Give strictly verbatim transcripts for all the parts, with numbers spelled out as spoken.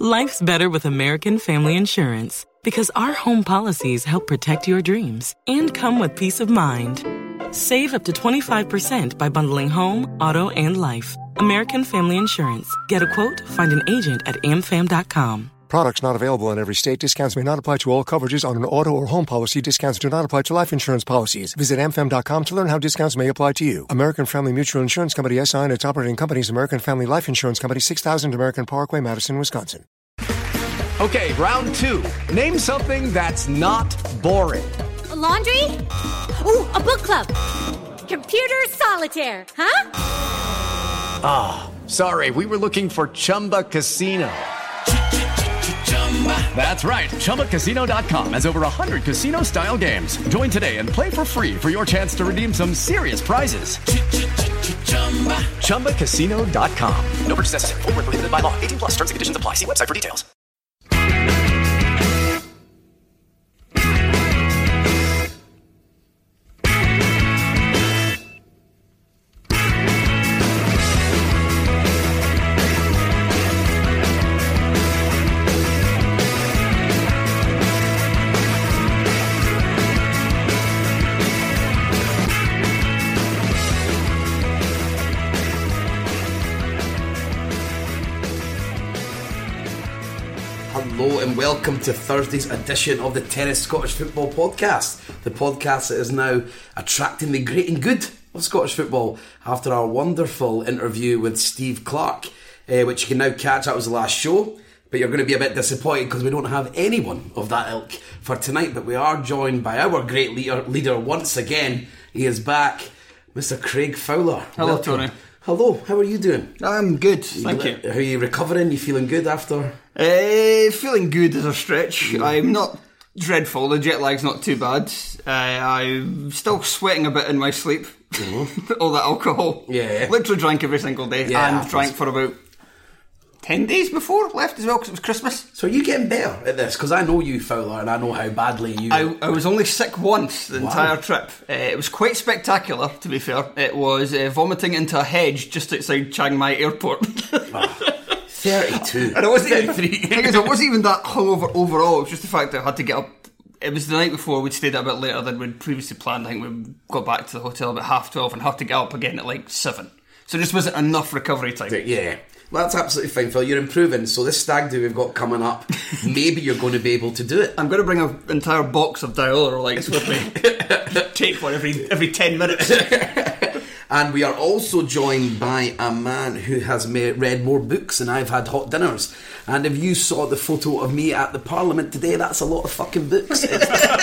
Life's better with American Family Insurance because our home policies help protect your dreams and come with peace of mind. Save up to twenty-five percent by bundling home, auto, and life. American Family Insurance. Get a quote, find an agent at a m fam dot com. Products not available in every state. Discounts may not apply to all coverages on an auto or home policy. Discounts do not apply to life insurance policies. Visit a m fam dot com to learn how discounts may apply to you. American Family Mutual Insurance Company, S I and its operating companies, American Family Life Insurance Company, six thousand American Parkway, Madison, Wisconsin. Okay, round two. Name something that's not boring. A laundry? Ooh, a book club. Computer solitaire, huh? Ah, oh, sorry, we were looking for Chumba Casino. That's right, Chumba Casino dot com has over one hundred casino-style games. Join today and play for free for your chance to redeem some serious prizes. Chumba Casino dot com. No purchase necessary. Void where prohibited by law. eighteen plus. Terms and conditions apply. See website for details. Hello and welcome to Thursday's edition of the Tennis Scottish Football Podcast, the podcast that is now attracting the great and good of Scottish football after our wonderful interview with Steve Clarke, uh, which you can now catch. That was the last show, but you're going to be a bit disappointed because we don't have anyone of that ilk for tonight, but we are joined by our great leader, leader once again. He is back, Mister Craig Fowler. Hello, welcome. Tony. Hello, how are you doing? I'm good, thank you. How are you recovering? You feeling good after? Uh, feeling good is a stretch. Yeah. I'm not dreadful. The jet lag's not too bad. Uh, I'm still sweating a bit in my sleep. Mm-hmm. All that alcohol. Yeah. Literally drank every single day, yeah, and drank for about ten days before left as well because it was Christmas. So are you getting better at this? Because I know you, Fowler, and I know how badly you... I, I was only sick once the wow. entire trip. Uh, it was quite spectacular, to be fair. It was uh, vomiting into a hedge just outside Chiang Mai Airport. Oh, thirty-two. And it wasn't thirty-three. Even, it wasn't even that hungover overall. It was just the fact that I had to get up. It was the night before. We'd stayed a bit later than we'd previously planned. I think we got back to the hotel about half twelve and had to get up again at like seven. So there just wasn't enough recovery time. Yeah. Well, that's absolutely fine, Phil. You're improving. So this stag do we've got coming up, maybe you're going to be able to do it. I'm going to bring an entire box of dialer lights with me. Take one every every ten minutes. And we are also joined by a man who has ma- read more books than I've had hot dinners. And if you saw the photo of me at the Parliament today, that's a lot of fucking books. It's,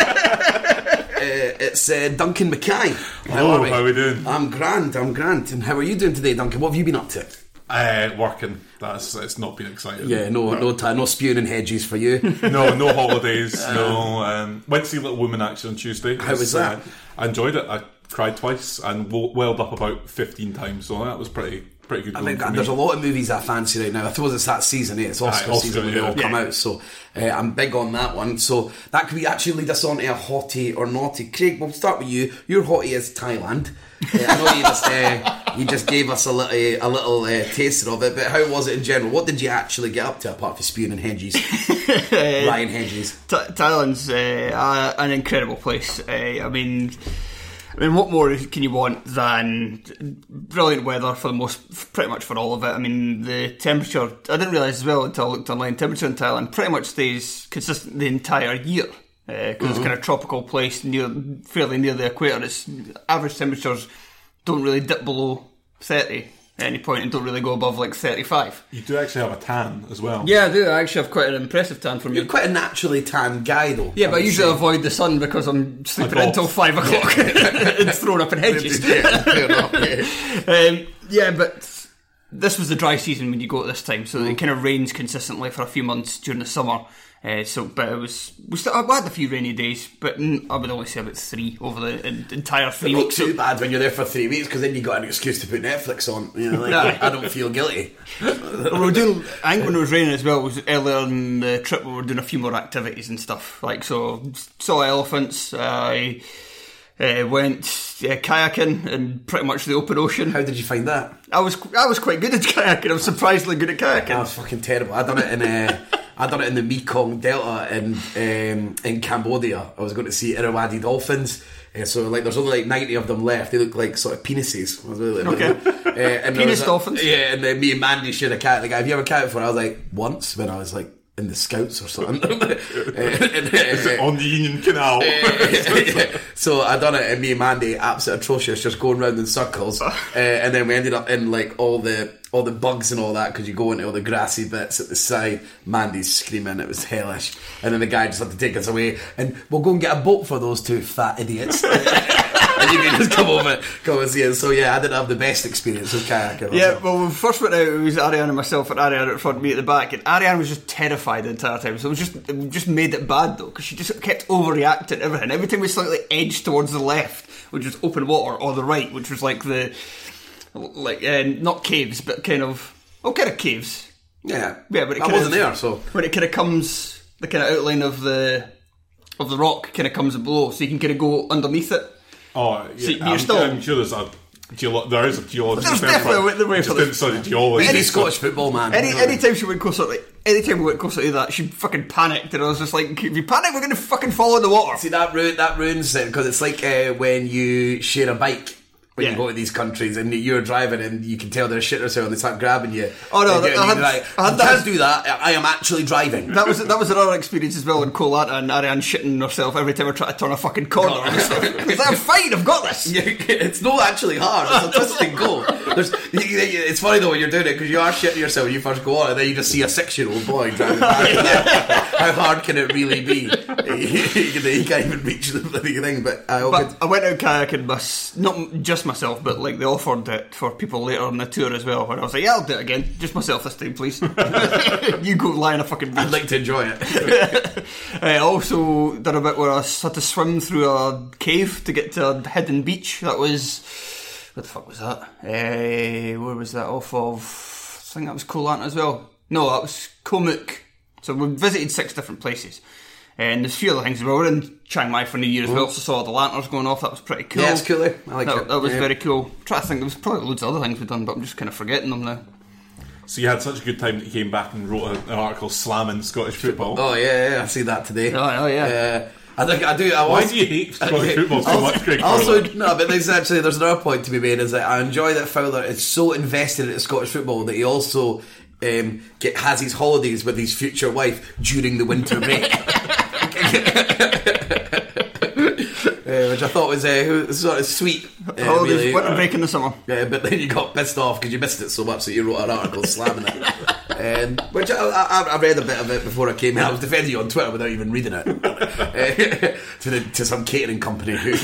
uh, it's uh, Duncan Mackay. How are we? How are we doing? I'm grand, I'm grand. And how are you doing today, Duncan? What have you been up to? Uh, working. That's it's not been exciting. Yeah, no, no, t- no spewing in hedges for you. no, no holidays. no. Um, went to see Little Women actually on Tuesday. How was that? Uh, I enjoyed it. I cried twice and welled up about fifteen times. So that was pretty, pretty good. I think there's a lot of movies I fancy right now. I suppose it's that season, eh? It's Oscar, Aye, Oscar season when yeah. they all yeah. come out. So uh, I'm big on that one. So that could be actually lead us on to a hottie or naughty. Craig, we'll start with you. Your hottie is Thailand. Uh, I know you just uh, you just gave us a little a little uh, taster of it, but how was it in general? What did you actually get up to apart from spewing in hedges? Ryan Hedges. Th- Thailand's uh, an incredible place. Uh, I mean. I mean, what more can you want than brilliant weather for the most, pretty much for all of it. I mean, the temperature, I didn't realise as well until I looked online, temperature in Thailand pretty much stays consistent the entire year. Because uh, mm-hmm. it's kind of tropical place, near, fairly near the equator. It's, average temperatures don't really dip below thirty at any point and don't really go above like thirty-five. You do actually have a tan as well. Yeah, I do. I actually have quite an impressive tan from you. You're quite a naturally tan guy though. Yeah, I but I usually say. avoid the sun because I'm sleeping until five o'clock and thrown up in hedges. Fair enough, yeah. um, yeah, but this was the dry season when you go at this time, so mm. it kind of rains consistently for a few months during the summer. Uh, so, but it was we still I had a few rainy days, but I would only say about three over the entire three it's weeks. Not too so, bad when you're there for three weeks because then you got an excuse to put Netflix on. You know, like, I don't feel guilty. We were doing. I think when it was raining as well, it was earlier in the trip. We were doing a few more activities and stuff. Like so, saw elephants. I uh, went uh, kayaking in pretty much the open ocean. How did you find that? I was I was quite good at kayaking. I was surprisingly good at kayaking. I was fucking terrible. I done it in. Uh, I done it in the Mekong Delta in um, in Cambodia. I was going to see Irrawaddy dolphins. Uh, so like, there's only like ninety of them left. They look like sort of penises. Okay. Uh, and Penis a, dolphins. Yeah, and then me and Mandy shared a cat. Like, have you ever counted for it? I was like, once when I was like in the Scouts or something. uh, and, uh, Is it on the Union Canal? uh, so I done it, and me and Mandy, absolutely atrocious, just going round in circles. Uh, and then we ended up in like all the all the bugs and all that, because you go into all the grassy bits at the side. Mandy's screaming, it was hellish. And then the guy just had to take us away, and we'll go and get a boat for those two fat idiots. And you can just come over, come and see it. So yeah, I didn't have the best experience with kayaking. Yeah, well, when we first went out, it was Ariane and myself, and Ariane at front, me at the back, and Ariane was just terrified the entire time. So it was just, it just made it bad though, because she just kept overreacting to everything. Every time we slightly edged towards the left, which was open water, or the right, which was like the, like uh, not caves, but kind of, oh, kind of caves. Yeah, yeah, but it I kind wasn't of, there, so when it kind of comes, the kind of outline of the of the rock kind of comes below, so you can kind of go underneath it. Oh, yeah. So you're I'm, still- I'm sure there's a geolo- there is a geologist. There's there, definitely but a way for just this. didn't study geology. any Any Scottish football man. Any anytime she went closer, like anytime we went closer to that, she fucking panicked, and I was just like, "If you panic, we're going to fucking fall in the water." See, that ruin, that ruins it, because it's like uh, when you share a bike. When Yeah. you go to these countries and you're driving and you can tell they're shit themselves and they start grabbing you. Oh, no, And that- you're I had- like, I had you that- can't do that. I am actually driving. That was that was another experience as well in Koh Lanta, and Ariane shitting herself every time I try to turn a fucking corner. And stuff. Because I'm fine, I've got this. Yeah, it's not actually hard. It's a twist and go. There's, you- you- it's funny though when you're doing it, because you are shitting yourself when you first go on, and then you just see a six-year-old boy driving back. How hard can it really be? You can't even reach the bloody thing. But I hope But I went out kayaking, bus, not just myself, but like they offered it for people later on the tour as well. And I was like, yeah, I'll do it again. Just myself this time, please. You go lie on a fucking beach. I'd like to enjoy it. I also did a bit where I had to swim through a cave to get to a hidden beach. That was... What the fuck was that? Uh, where was that off of? I think that was Koh Lanta as well. No, that was Koh Mook. So we visited six different places. And there's a few other things. We were in Chiang Mai for New Year as well, so saw the lanterns going off. That was pretty cool. Yeah, it's cool. eh? I like that, it. that was Yeah. very cool. I'm trying to think, there was probably loads of other things we've done, but I'm just kind of forgetting them now. So you had such a good time that you came back and wrote an article slamming Scottish football. Oh yeah, yeah, I see that today. Oh, oh yeah. Uh, I think I do. I Why was, do you hate Scottish football so also, much, Craig? Also, Fowler? no, but there's actually there's another point to be made, is that I enjoy that Fowler is so invested in Scottish football that he also um, get has his holidays with his future wife during the winter break. Uh, which I thought was uh, sort of sweet. Uh, oh, really. there's winter break in the summer. Yeah, but then you got pissed off because you missed it so much that you wrote an article slamming it. Um, which I, I, I read a bit of it before I came in. I was defending you on Twitter without even reading it. Uh, to, the, to some catering company who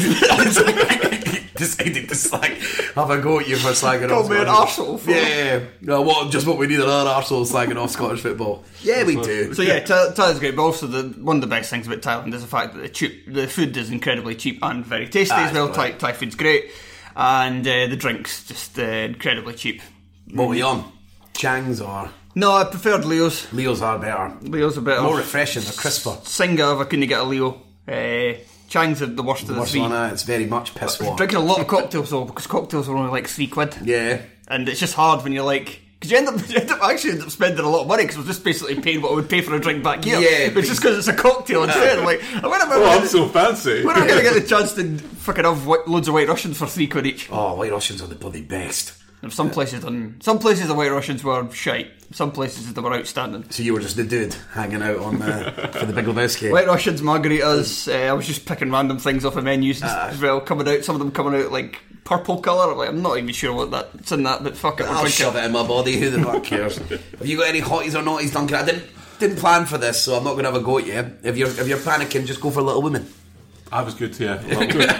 decided to slag, have a go at you for slagging off. Called me an arsehole for Yeah, yeah, yeah. No, what, just what we need, another arsehole slagging off Scottish football. Yeah, we do. So yeah, Tha- Thailand's great, but also the, one of the best things about Thailand is the fact that the, cheap, the food is incredibly cheap and very tasty Ah, as well. it's Thai, brilliant. Thai food's great, and uh, the drinks just uh, incredibly cheap. What were you on? Chang's or No, I preferred Leo's. Leo's are better. Leo's a bit More refreshing, they're crisper. Singa if I couldn't get a Leo. Uh, Chang's the, the worst of the Worst three. one, uh, it's very much piss water. Drinking a lot of cocktails though, because cocktails are only like three quid. Yeah. And it's just hard when you're like, because you end up, you end up actually end up spending a lot of money because we're just basically paying what I would pay for a drink back here. Yeah, but it's just because it's a cocktail instead. I'm like, when am I Oh, gonna- I'm so fancy. when am I going to get the chance to fucking have whi- loads of White Russians for three quid each? Oh, White Russians are the bloody best. And some places, done, some places the White Russians were shite. Some places they were outstanding. So you were just the dude hanging out on uh, for the Big Lebowski. White Russians, margaritas. Uh, I was just picking random things off of menus Ah. as well, coming out. Some of them coming out like purple colour. Like, I'm not even sure what that's in that, but fuck it. we're I'll drinking. shove it in my body. Who the fuck cares? Have you got any hotties or naughties, Duncan? I didn't didn't plan for this, so I'm not going to have a go at you. If you're if you're panicking, just go for Little Women. I was good, yeah. Well, good.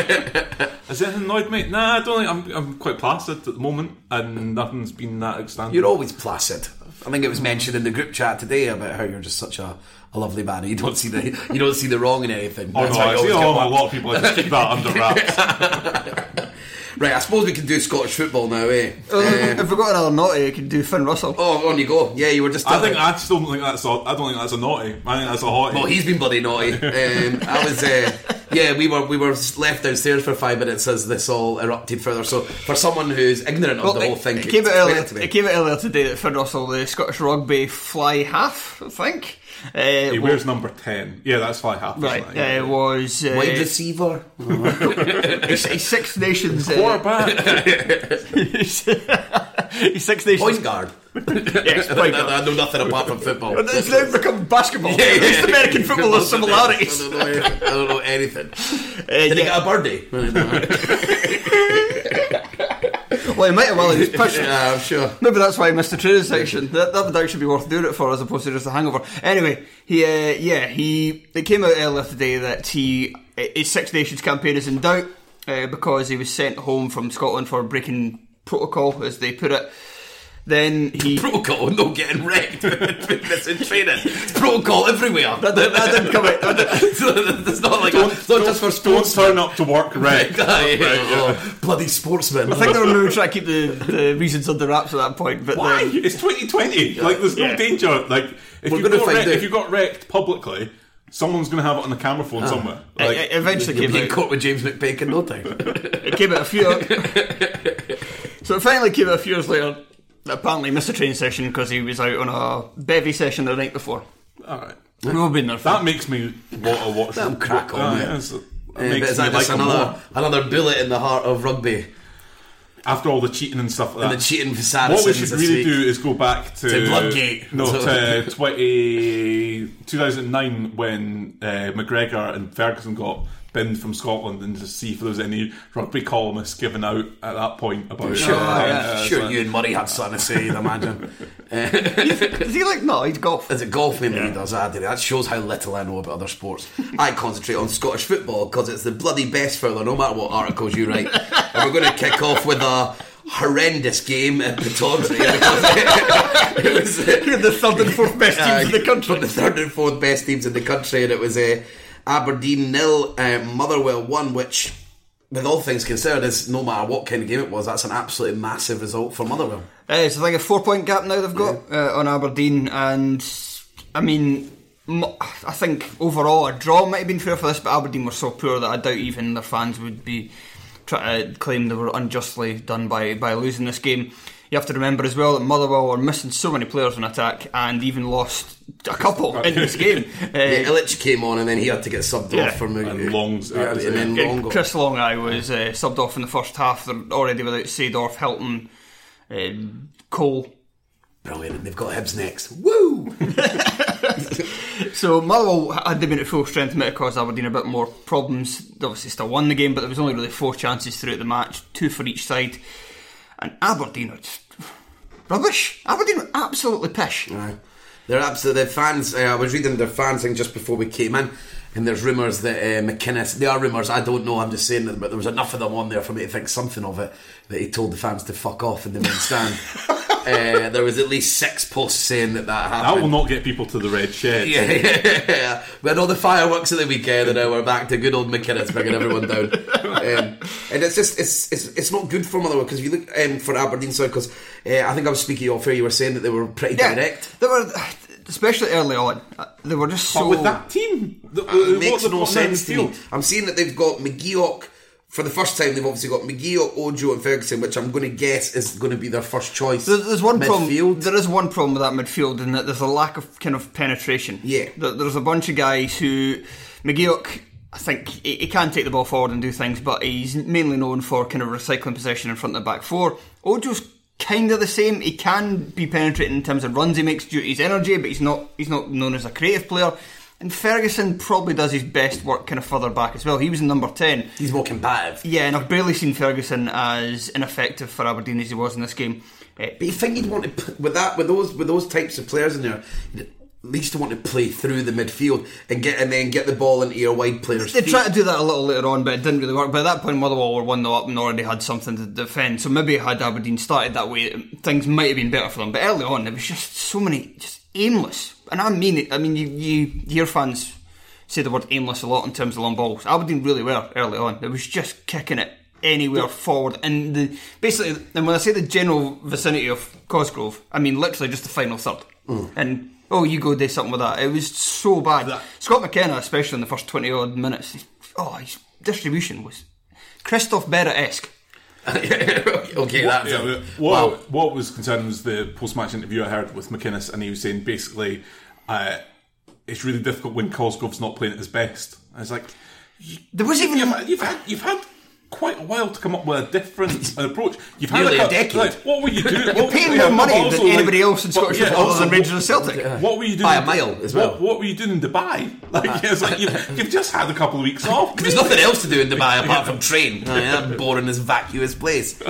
Has anything annoyed me? Nah, I don't think I'm, I'm quite placid at the moment, and nothing's been that outstanding. You're always placid. I think it was mentioned in the group chat today about how you're just such a, a lovely man. You don't see the you don't see the wrong in anything. Oh That's no, why you I see always a get lot, a one. lot of people I just keep that under wraps. Right, I suppose we can do Scottish football now, eh? Uh, if we've got another naughty, you can do Finn Russell. Oh, on you go. Yeah, you were just. I think I still don't think that's a, I don't think that's a naughty. I think that's a hottie. Well, he's been bloody naughty. Um, I was. Uh, yeah, we were we were left downstairs for five minutes as this all erupted further. So for someone who's ignorant of well, the it, whole thing, it came, out earlier, it, it came out earlier today that Finn Russell, the Scottish rugby fly half, I think. Uh, he well, wears number ten. Yeah, that's fly half. Right, Isn't it? uh, was uh, wide receiver, he's, he's Six Nations uh, quarterback. he's, he's Six Nations point guard. Yes, point guard. I know nothing apart from football. It's now become basketball. Yeah, yeah, At least yeah. American football has similarities. I don't know anything. I don't know anything. Uh, Did he yeah. get a birdie? Well, he might have well. He was pushed. Yeah, I'm sure. Maybe that's why he missed the training section. That, that would actually be worth doing it for, as opposed to just a hangover. Anyway, he, uh, yeah, he. It came out earlier today that he his Six Nations campaign is in doubt uh, because he was sent home from Scotland for breaking protocol, as they put it. Then he Protocol, no getting wrecked with missing training. It's protocol everywhere. that, that, that didn't come out. That didn't, It's not like Don't, a, it's not don't, just for don't sports. turn up to work wrecked. Right, yeah. oh, bloody sportsman. I think they were maybe trying to keep the, the reasons under wraps at that point. But Why? then- It's twenty twenty. Like, there's no Yeah. danger. Like, if We're you gonna got find wrecked, out. if you got wrecked publicly, someone's going to have it on the camera phone somewhere. it, Like, it eventually You'll came be in out. court with James McPake in no time. It came out a few. So it finally came out a few years later. That apparently he missed a training session because he was out on a bevy session the night before. all right. We've all been there. That makes me want to watch. Let him crack on, Ah, mate. yes, it Uh, but makes is me that like just him another more. another bullet in the heart of rugby After all the cheating and stuff like and that. the cheating for Saracens? What we should this really week. do is go back to, To Bloodgate. No, So- to twenty, two thousand nine when uh, McGregor and Ferguson got binned from Scotland, and just see if there was any rugby columnists given out at that point about Sure, it. uh, Uh, sure. so- You and Murray had something to say, I'd imagine. Is he like, no, he's golf. Is it golf mainly he does? Ah, that shows how little I know about other sports. I concentrate on Scottish football because it's the bloody best further, no matter what articles you write. And we're going to kick off with a horrendous game at Pittodrie. It was uh, The third and fourth best teams uh, in the country. The third and fourth best teams in the country, and it was uh, Aberdeen nil, uh, Motherwell one, which, with all things considered, is no matter what kind of game it was, that's an absolutely massive result for Motherwell. Uh, so I think a four point gap now they've got uh, on Aberdeen, and I mean, m- I think overall a draw might have been fair for this, but Aberdeen were so poor that I doubt even their fans would be trying to claim they were unjustly done by, by losing this game. You have to remember as well that Motherwell were missing so many players in attack and even lost a couple in this game. Uh, Yeah, Illich came on and then he had to get subbed Yeah. off for me. And Long's- yeah, and then Yeah, Long got- Chris Longai was uh, subbed off in the first half. They're already without Seedorf, Hilton, uh, Cole. Brilliant, and they've got Hibs next. Woo! So Motherwell, had they been at full strength, might have caused Aberdeen a bit more problems. They obviously still won the game, but there was only really four chances throughout the match, two for each side. And Aberdeen are just rubbish. Aberdeen are absolutely pish. Aye. They're absolutely, the fans, uh, I was reading their fan thing just before we came in, and there's rumours that uh, McInnes, they are rumours, I don't know, I'm just saying that, but there was enough of them on there for me to think something of it, that he told the fans to fuck off in the main stand. uh, there was at least six posts saying that that happened. That will not get people to the red shed. Yeah, yeah, yeah. We had all the fireworks at the weekend, and now we're back to good old McInnes bringing everyone down. Um, and it's just, it's it's it's not good for Motherwell, because if you look um, for Aberdeen side, because uh, I think I was speaking off air, you were saying that they were pretty direct. They were, especially early on, uh, they were just so. But with that team, the, Uh, it what makes they've no got now in the sense to me. field. I'm seeing that they've got McGeoch. For the first time, they've obviously got McGeoch, Ojo, and Ferguson, which I'm going to guess is going to be their first choice. There's, there's one problem. midfield. There is one problem with that midfield, in that there's a lack of kind of penetration. Yeah. There, there's a bunch of guys who McGeoch, I think he, he can take the ball forward and do things, but he's mainly known for kind of recycling possession in front of the back four. Ojo's kind of the same. He can be penetrating in terms of runs he makes due to his energy, but he's not he's not known as a creative player. And Ferguson probably does his best work kind of further back as well. He was in number ten. He's more combative. Yeah, and I've barely seen Ferguson as ineffective for Aberdeen as he was in this game. Uh, But you think you'd want to p- with that with those with those types of players in there, you'd at least want to play through the midfield and get and then get the ball into your wide players' They feet. tried to do that a little later on, but it didn't really work. But at that point, Motherwell were one nil up and already had something to defend. So maybe had Aberdeen started that way, things might have been better for them. But early on, there was just so many, just aimless. And I mean it. I mean, you, you hear fans say the word aimless a lot in terms of long balls. Aberdeen really were early on. It was just kicking it anywhere forward. And the basically, and when I say the general vicinity of Cosgrove, I mean literally just the final third. Mm. And oh, you go do something with that. It was so bad. That. Scott McKenna, especially in the first twenty odd minutes, he oh, his distribution was Christophe Berra-esque. okay, what, that's yeah, a, what, wow. what was concerning was the post-match interview I heard with McInnes, and he was saying basically uh, it's really difficult when Cosgrove's not playing at his best. I was like, there was even you've, you've had you've had quite a while to come up with a different approach. You've had Nearly like a decade. Like, what were you doing? You're what, paying yeah, more money also, than like, anybody else in Scottish yeah, football also, other than Rangers and Celtic. Yeah. What were you doing By a mile as well. What, what were you doing in Dubai? Like, yeah, it's like you've, you've just had a couple of weeks off. There's nothing else to do in Dubai apart from train. I mean, that boring, this vacuous place.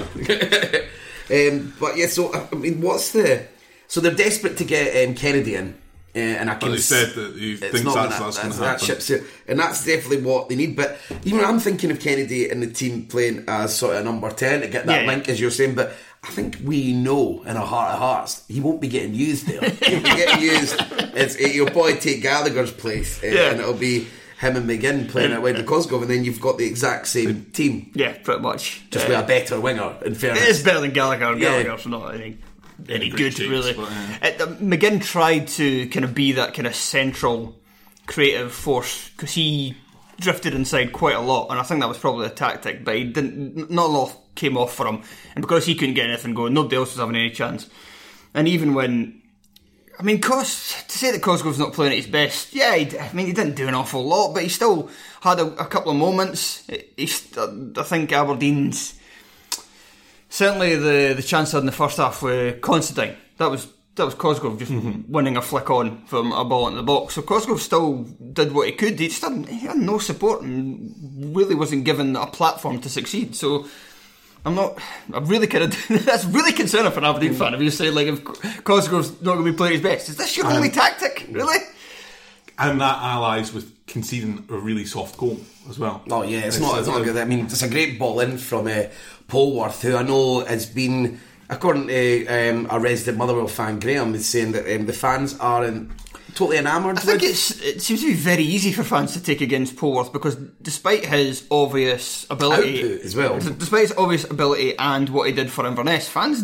um, but yeah, so I mean, what's the? So they're desperate to get um, Kennedy in, uh, and I can. Well, they said that he it's thinks not that's, gonna, that's that's going to that happen. ship's here, and that's definitely what they need. But even I'm thinking of Kennedy and the team playing as sort of number ten to get that Yeah. link, as you're saying. But I think we know in our heart of hearts he won't be getting used there. He'll be getting used. It's, it, he'll probably take Gallagher's place, uh, Yeah. and it'll be him and McGinn playing out wide with Cosgrove, and then you've got the exact same team, Yeah, pretty much. just Uh, with a better winger. In fairness, It is better than Gallagher. Yeah. Gallagher's not any, any great good, shakes, really. but, yeah. Uh, McGinn tried to kind of be that kind of central creative force because he drifted inside quite a lot, and I think that was probably a tactic, but he didn't. Not a lot came off for him, and because he couldn't get anything going, nobody else was having any chance. And even when, I mean, Cos, to say that Cosgrove's not playing at his best, yeah, he, I mean, he didn't do an awful lot, but he still had a, a couple of moments. He, I think Aberdeen's. Certainly, the, the chance I had in the first half with Considine, that was that was Cosgrove just mm-hmm. winning a flick on from a ball into the box. So Cosgrove still did what he could. He just had, he had no support and really wasn't given a platform to succeed. So I'm not. I'm really kind of. That's really concerning for an Aberdeen fan. If you say like if Cosgrove's not going to be playing his best, is this your um, only tactic? Really? And that allies with conceding a really soft goal as well. Oh yeah, it's, it's not. It's not good. I mean, it's a great ball in from uh, Polworth, who I know has been, according to um, a resident Motherwell fan, Graham, is saying that um, the fans are in, totally enamoured. I think with. it's, it seems to be very easy for fans to take against Polworth because despite his obvious ability, output as well, despite his obvious ability and what he did for Inverness, fans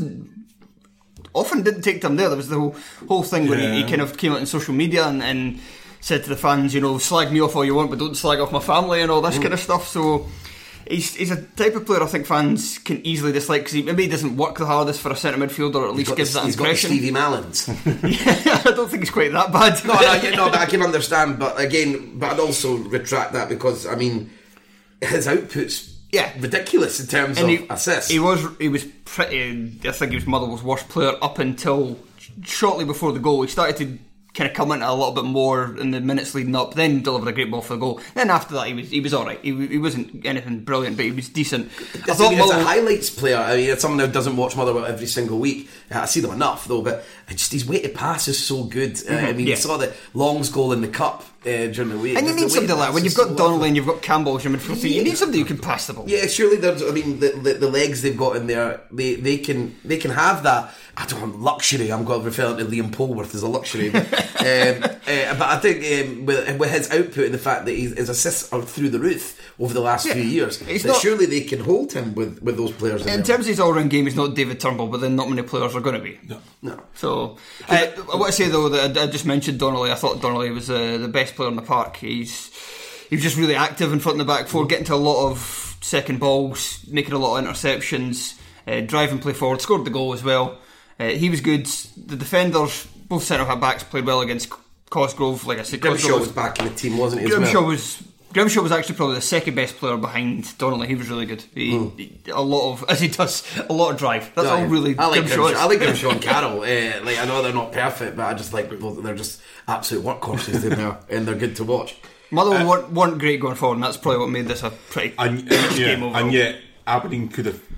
often didn't take to him there. There was the whole, whole thing yeah. where he, he kind of came out on social media and. and said to the fans, you know, slag me off all you want, but don't slag off my family and all this mm. kind of stuff. So he's he's a type of player I think fans can easily dislike because he maybe he doesn't work the hardest for a centre midfielder, or at least gives the, that he's impression. He's got the Stevie Mallons. Yeah, I don't think he's quite that bad. No, no, yeah, no, but I can understand. But again, but I'd also retract that because I mean, his output's yeah ridiculous in terms and of he, assists. He was he was pretty. I think he was Motherwell's worst player up until shortly before the goal. He started to kind of come into a little bit more in the minutes leading up, then delivered a great ball for the goal. Then after that, he was he was alright. He, he wasn't anything brilliant, but he was decent. I thought he's a highlights player. I mean, it's someone who doesn't watch Motherwell every single week. I see them enough though, but just his way to pass is so good. Mm-hmm. Uh, I mean, yeah. you saw the Long's goal in the cup uh, during the week, and you need somebody like when you've got so Donnelly and you've got Campbell as your midfield. Yeah. You need somebody who can pass the ball. Yeah, surely there's. I mean, the, the, the legs they've got in there, they they can they can have that. I don't know, luxury. I'm going to refer to Liam Polworth as a luxury, but, um, uh, but I think um, with, with his output and the fact that he's, his assists are through the roof over the last yeah. few years, that not, surely they can hold him with, with those players. In, in terms of his all-round game, he's not David Turnbull, but then not many players are going to be. No, no. So uh, I want to say though that I, I just mentioned Donnelly. I thought Donnelly was uh, the best player in the park. He's he was just really active in front and the back four, getting to a lot of second balls, making a lot of interceptions, uh, driving play forward, scored the goal as well. Uh, he was good. The defenders, both centre backs, played well against Cosgrove. Like I said, Grimshaw Cosgrove was back in the team, wasn't he? Grimshaw as well? was. Grimshaw was actually probably the second best player behind Donnelly. He was really good. He, mm. he, a lot of, as he does, a lot of drive. That's no, all really. I like Grimshaw. Grimshaw. I like Grimshaw and Carroll. Uh, like I know they're not perfect, but I just like they're just absolute workhorses in there, and they're good to watch. Motherwell uh, weren't, weren't great going forward, and that's probably what made this a pretty and, yeah, game overall. And yet Aberdeen could have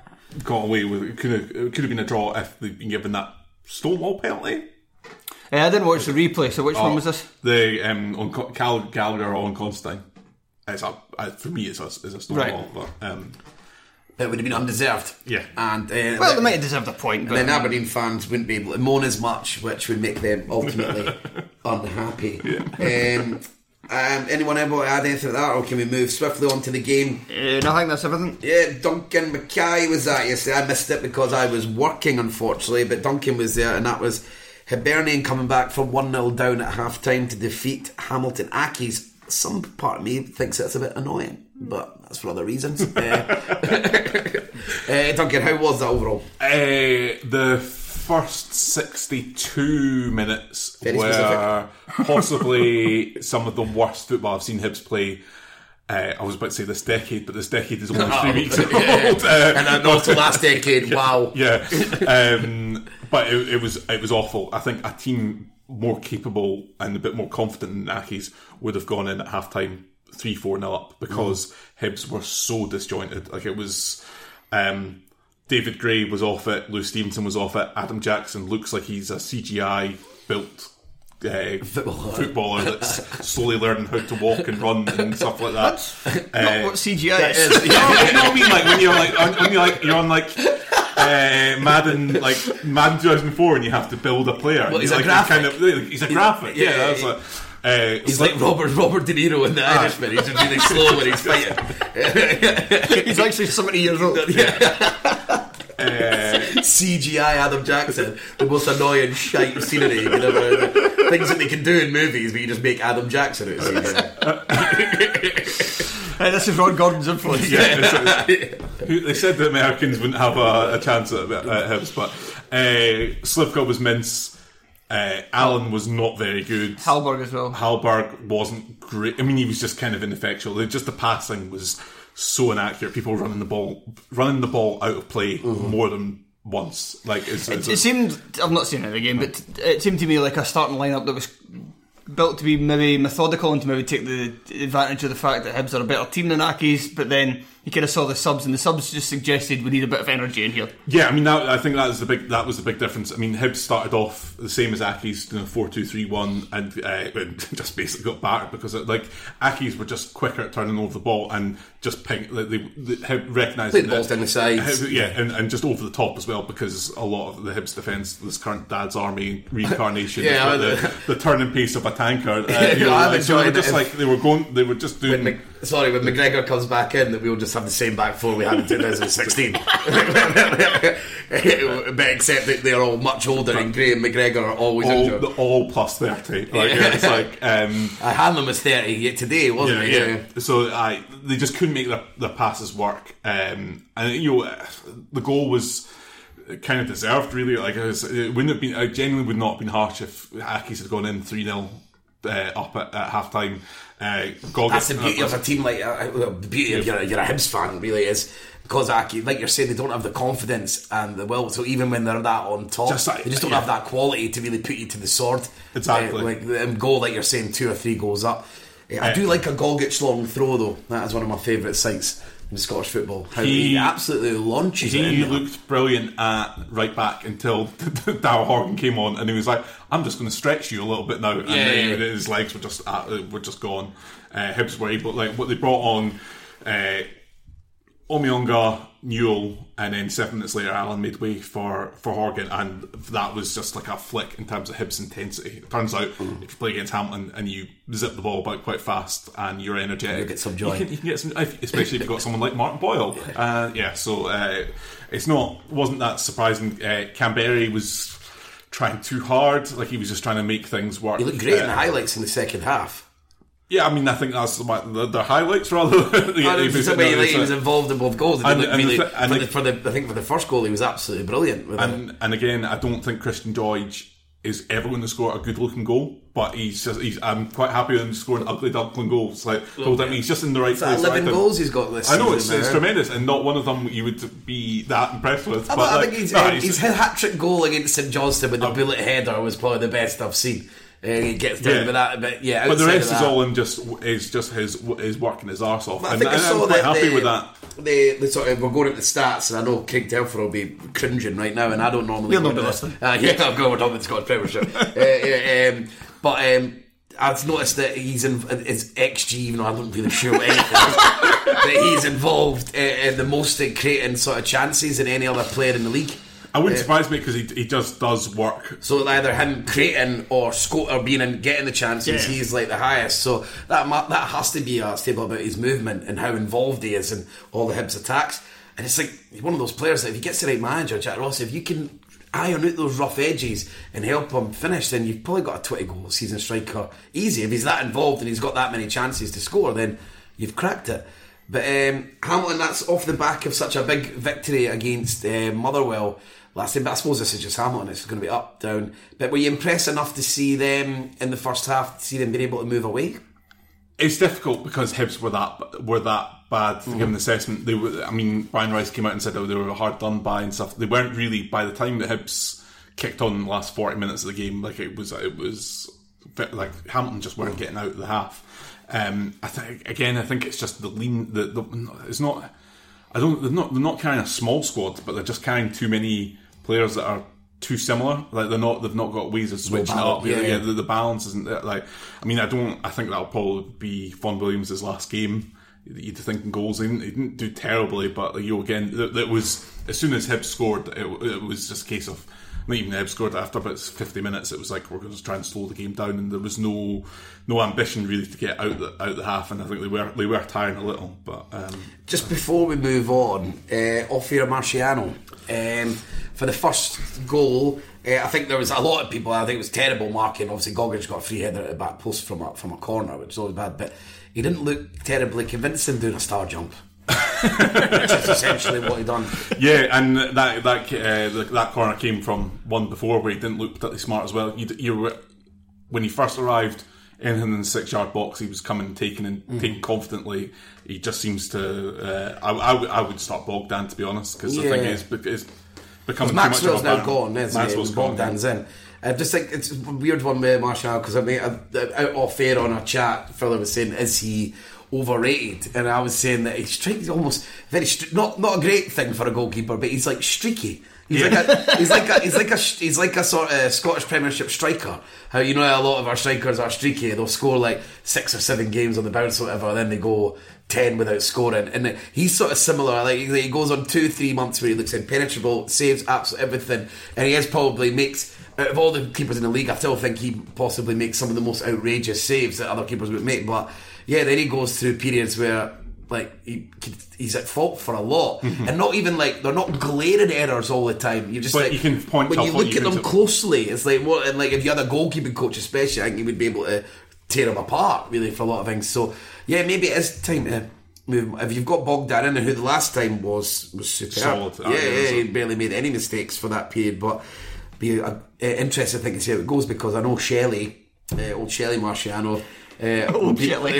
got away with it. Could have, it could have been a draw if they'd been given that Stonewall penalty. Uh, I didn't watch the replay, so which oh, one was this? The um, on Cal Gallagher on Constantine. It's a, uh, for me, it's a, it's a Stonewall, right. but um, it would have been undeserved. Yeah, and uh, well, they might have deserved a point. And but then Aberdeen fans wouldn't be able to moan as much, which would make them ultimately unhappy. Yeah. Um, Um, anyone ever add anything to that, or can we move swiftly on to the game? Uh, no, I think that's everything. Yeah, Duncan Mackay was that yesterday. I missed it because I was working, unfortunately, but Duncan was there, and that was Hibernian coming back from one nil down at half time to defeat Hamilton Accies some part of me thinks it's a bit annoying, but that's for other reasons. uh, uh, Duncan, how was that overall? Uh, the first sixty-two minutes Very were possibly some of the worst football I've seen Hibs play. Uh, I was about to say this decade, but this decade is only three weeks old. Yeah. Uh, and not the last decade. Wow. Yeah, um, but it, it was it was awful. I think a team more capable and a bit more confident than Aki's would have gone in at half time three four nil up, because mm. Hibs were so disjointed. Like, it was um, David Gray was off it, Lou Stevenson was off it, Adam Jackson looks like he's a C G I built uh, footballer. footballer that's slowly learning how to walk and run and stuff like that. That's uh, not what C G I is. is. You know, you know what I mean? Like when you're like on, when you're like you're on like uh, Madden, like Madden two thousand four, and you have to build a player. Well, he's like, a graphic. Kind of, he's a graphic. Yeah, yeah, that's yeah. like. Uh, He's like Robert Robert De Niro in The Irishman. He's just really slow when he's fighting. He's actually seventy years old. uh, C G I Adam Jackson, the most annoying shite scenery you can ever. Things that they can do in movies, but you just make Adam Jackson out of C G I. Hey, this is Ron Gordon's influence. Yeah, who, they said that Americans wouldn't have a, a chance at, at Hibs, but uh, Slivka was mince. Uh, Allen was not very good. Hallberg as well. Hallberg wasn't great. I mean, he was just kind of ineffectual. Just the passing was so inaccurate. People running the ball, running the ball out of play mm-hmm. more than once. Like it's, it's it, it seemed. I've not seen it again, but it seemed to me like a starting lineup that was built to be maybe methodical and to maybe take the advantage of the fact that Hibs are a better team than Aki's. But then you kind of saw the subs, and the subs just suggested we need a bit of energy in here. Yeah, I mean, that, I think that was the big that was the big difference. I mean, Hibs started off the same as Aki's, you know, four two three one, and uh, just basically got battered because it, like Aki's were just quicker at turning over the ball and just ping, like, they, they recognised the balls down the sides. Yeah, and, and just over the top as well, because a lot of the Hibs defence, this current Dad's Army reincarnation, yeah, is the, the turning pace of a tanker. Uh, you know, I'm like, so they were just if, like they were going, they were just doing. When Mc, sorry, when McGregor comes back in, that we'll just have the same back four we had in twenty sixteen. But except that they're all much older, and Gray and McGregor are always all, injured. All plus thirty. Like, yeah. It's like um, I Hanlon was thirty yet today, wasn't yeah, he? Yeah. yeah. So I, they just couldn't make their, their passes work, um, and you know the goal was kind of deserved, really. Like it, was, it wouldn't have been. I genuinely would not have been harsh if Aki's had gone in three nil uh, up at, at half time. Uh, That's the beauty uh, of a team like uh, the beauty of you're, you're a Hibs fan, really, is because Aki, like you're saying, they don't have the confidence and the will. So even when they're that on top, just like, they just don't yeah. have that quality to really put you to the sword. Exactly. Uh, like the goal, like you're saying, two or three goals up. Uh, I do like a Gogic long throw though. That is one of my favourite sights in Scottish football. How he, he absolutely launches he it. He looked brilliant at right back until Darryl Horgan came on, and he was like, "I'm just going to stretch you a little bit now," and yeah, then yeah. his legs were just uh, were just gone. Uh, Hibs were able, like what they brought on, uh, Omionga, Newell, and then seven minutes later, Allen made way for, for Horgan, and that was just like a flick in terms of Hibs' intensity. It turns out, mm. if you play against Hamilton and you zip the ball about quite fast and you're energetic, you get some joy. You can, you can get some, especially if you've got someone like Martin Boyle. Yeah, uh, yeah so uh, it's not wasn't that surprising. Uh, Canberra was trying too hard, like he was just trying to make things work. He looked great uh, in the highlights in the second half. Yeah, I mean, I think that's the, the highlights rather. yeah, he, was, like, he was involved in both goals. And, and really, the, and for, the, for the, I think for the first goal, he was absolutely brilliant. With and it. and again, I don't think Christian George is ever going to score a good-looking goal, but he's just he's. I'm quite happy with him scoring ugly duckling goals. Like, told him he's just in the right place. eleven goals he's got this. I know it's, season it's tremendous, and not one of them you would be that impressed with. I, but I like, think he's, no, his, his hat-trick goal against St Johnstone with the um, bullet header was probably the best I've seen. Uh, he gets down yeah. with that, but yeah. But the rest is all in just is just his is working his arse off. But I and, think I and saw I'm quite that happy the, with that. The, the sort of, we're going into the stats, and I know Craig Telfer will be cringing right now, and I don't normally. You'll not be listening. Uh, yeah, I'm going. We're talking about the Scottish Premiership, uh, uh, um, but um, I've noticed that he's in his X G, even though I'm not really sure what anything is, that he's involved uh, in the most in creating sort of chances than any other player in the league. I wouldn't uh, surprise me because he he just does work. So either him creating or sco- or being in getting the chances, yeah. he's like the highest. So that that has to be a statement about his movement and how involved he is in all the Hibs attacks. And it's like he's one of those players that if he gets the right manager, Jack Ross, if you can iron out those rough edges and help him finish, then you've probably got a twenty goal season striker easy. If he's that involved and he's got that many chances to score, then you've cracked it. But um, Hamilton, that's off the back of such a big victory against uh, Motherwell last time. But I suppose this is just Hamilton, it's going to be up, down. But were you impressed enough to see them in the first half, to see them being able to move away? It's difficult because Hibs were that were that bad to mm-hmm. give an assessment. They were. I mean, Brian Rice came out and said, "Oh, they were hard done by and stuff." They weren't really. By the time that Hibs kicked on in the last forty minutes of the game, like it was, it was like Hamilton just weren't getting out of the half. Um, I think again, I think it's just the lean. The, the it's not. I don't. They're not. They're not carrying a small squad, but they're just carrying too many players that are too similar. Like they're not. They've not got ways of switching no it up. Yeah, yeah, yeah. The, the balance isn't there. Like. I mean, I don't. I think that'll probably be Vaughan Williams' last game. You'd think in goals, he didn't, he didn't do terribly, but you know, again, it was as soon as Hibs scored, it, it was just a case of not even Hibs scored after about fifty minutes. It was like we're going to try and slow the game down, and there was no no ambition really to get out the out the half. And I think they were they were tiring a little. But um, just before we move on, uh, Ofira Marciano um, for the first goal. Uh, I think there was a lot of people. I think it was terrible marking. Obviously, Gogic got a free header at the back post from a, from a corner, which is always bad. But he didn't look terribly convincing doing a star jump, which is essentially what he done. Yeah, and that that uh, that corner came from one before where he didn't look particularly smart as well. You, you were, when he first arrived in in the six yard box, he was coming, taking and mm. taking confidently. He just seems to. Uh, I, I, w- I would start Bogdan, to be honest, because yeah. the thing is. is becoming Maxwell's too much now gone, isn't Maxwell's it? gone. Bogdan's in. I just think it's a weird one with Martial because I mean, out off air on a chat, Philip was saying, "Is he overrated?" And I was saying that he strikes almost very stre- not not a great thing for a goalkeeper, but he's like streaky. He's yeah. like a he's like a he's like a he's like a sort of Scottish Premiership striker. How you know a lot of our strikers are streaky. They'll score like six or seven games on the bounce or whatever, and then they go ten without scoring. And he's sort of similar. Like he goes on two, three months where he looks impenetrable, saves absolutely everything, and he is probably makes out of all the keepers in the league. I still think he possibly makes some of the most outrageous saves that other keepers would make. But yeah, then he goes through periods where like he, he's at fault for a lot, mm-hmm. and not even like they're not glaring errors all the time. You just but like, you can point when you look you at them closely. It's like what, and like if you had a goalkeeping coach, especially, I think you would be able to tear him apart really for a lot of things. So yeah, maybe it is time to move. If you've got Bogdan in, who the last time was was superb, solid. Yeah, yeah, he barely made any mistakes for that period. But be a, a interesting thing to see how it goes because I know Shelley, uh, old Shelley Marciano. Uh, old Shelley.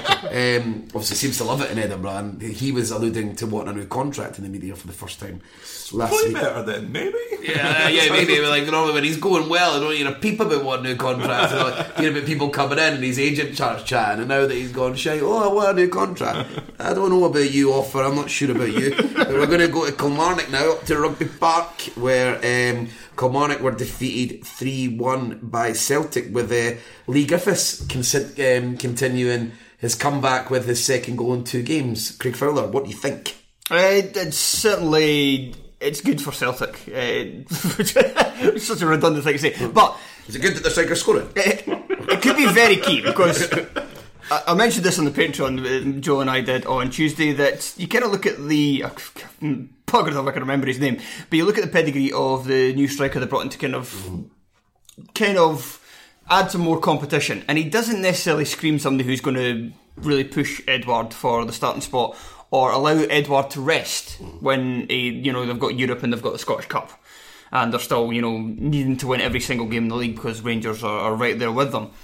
um, obviously seems to love it in Edinburgh, and he was alluding to wanting a new contract in the media for the first time last Probably week. better then, maybe. Yeah, yeah, maybe. Like normally when he's going well, I don't hear a peep about wanting a new contract. You know, hear about people coming in and his agent starts chatting, and now that he's gone shy, oh, I want a new contract. I don't know about you, Offer. I'm not sure about you. But we're going to go to Kilmarnock now, up to Rugby Park, where um, Kilmarnock were defeated three one by Celtic, with uh, Lee Griffiths con- um, continuing his comeback with his second goal in two games. Craig Fowler, what do you think? Uh, it's certainly it's good for Celtic. Uh, it's such a redundant thing to say, but is it good that the striker's scoring? It, it could be very key because I, I mentioned this on the Patreon. Joe and I did on Tuesday that you kind of look at the. Uh, Buggered if I can remember his name, but you look at the pedigree of the new striker they brought in to kind of, mm-hmm. kind of add some more competition, and he doesn't necessarily scream somebody who's going to really push Edouard for the starting spot or allow Edouard to rest when he, you know, they've got Europe and they've got the Scottish Cup, and they're still, you know, needing to win every single game in the league because Rangers are, are right there with them.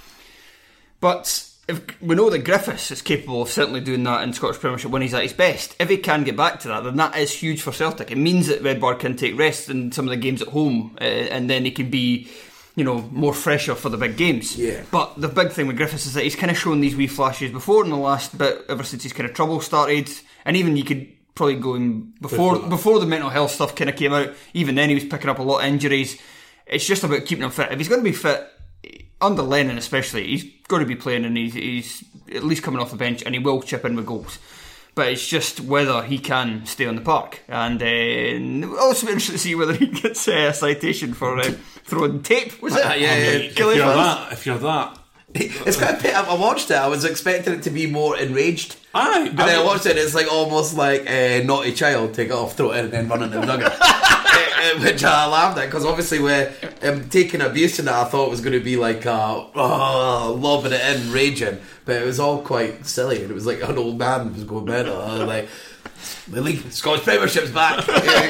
But if we know that Griffiths is capable of certainly doing that in Scottish Premiership when he's at his best. If he can get back to that, then that is huge for Celtic. It means that Edouard can take rest in some of the games at home, uh, and then he can be, you know, more fresher for the big games. Yeah. But the big thing with Griffiths is that he's kind of shown these wee flashes before in the last bit, ever since his kind of trouble started, and even you could probably go in before before, before the mental health stuff kind of came out. Even then, he was picking up a lot of injuries. It's just about keeping him fit. If he's going to be fit, under Lennon especially, he's got to be playing, and he's, he's at least coming off the bench, and he will chip in with goals. But it's just whether he can stay on the park, and uh, we'll also be interested to see whether he gets uh, a citation for uh, throwing tape. Was it? Uh, yeah, yeah. If you're that, if you're that, it's kind of pit. I watched it. I was expecting it to be more enraged. Aye, but then I watched it. It's like almost like a naughty child, take it off, throw it in, and then run into the dugout. uh, which I laughed at because obviously we're um, taking abuse in that. I thought it was going to be like uh, oh, lobbing it in, raging, but it was all quite silly, and it was like an old man was going mental. I was like, the league, Scottish Premiership's back.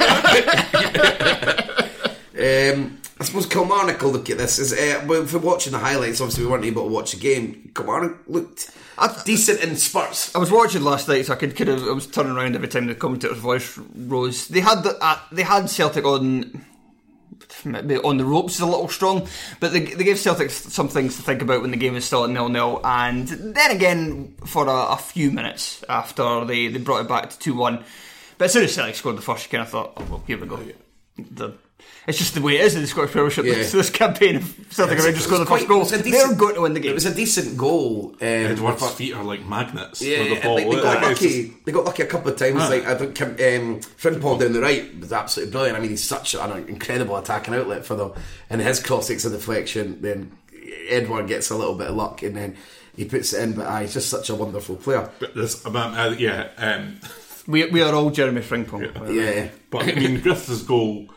um, I suppose Kilmarnock will look at this as uh, well, for watching the highlights. Obviously, we weren't able to watch the game. Kilmarnock looked I, decent in spurts. I was watching last night, so I could kind of I was turning around every time the commentator's voice rose. They had the, uh, they had Celtic on maybe on the ropes is a little strong, but they, they gave Celtic some things to think about when the game was still at nil nil. And then again, for a, a few minutes after they, they brought it back to two one, but as soon as Celtic scored the first, you kind of thought, oh well, here we go. The, It's just the way it is in the Scottish Premiership. Yeah. This, this campaign of Celtic Rangers score the first goal, decent, they're going to win the game. It was a decent goal. Um, Edward's feet are like magnets. Yeah, with the ball. like they got Like, lucky. just, They got lucky a couple of times. Huh. Like I think um, Frimpong down the right was absolutely brilliant. I mean, he's such an incredible attacking outlet for them, and his cross takes a deflection. Then Edward gets a little bit of luck, and then he puts it in. But uh, he's just such a wonderful player. but this, um, uh, yeah. Um, We we are all Jeremy Frimpong. Yeah, but I mean, Griffiths' goal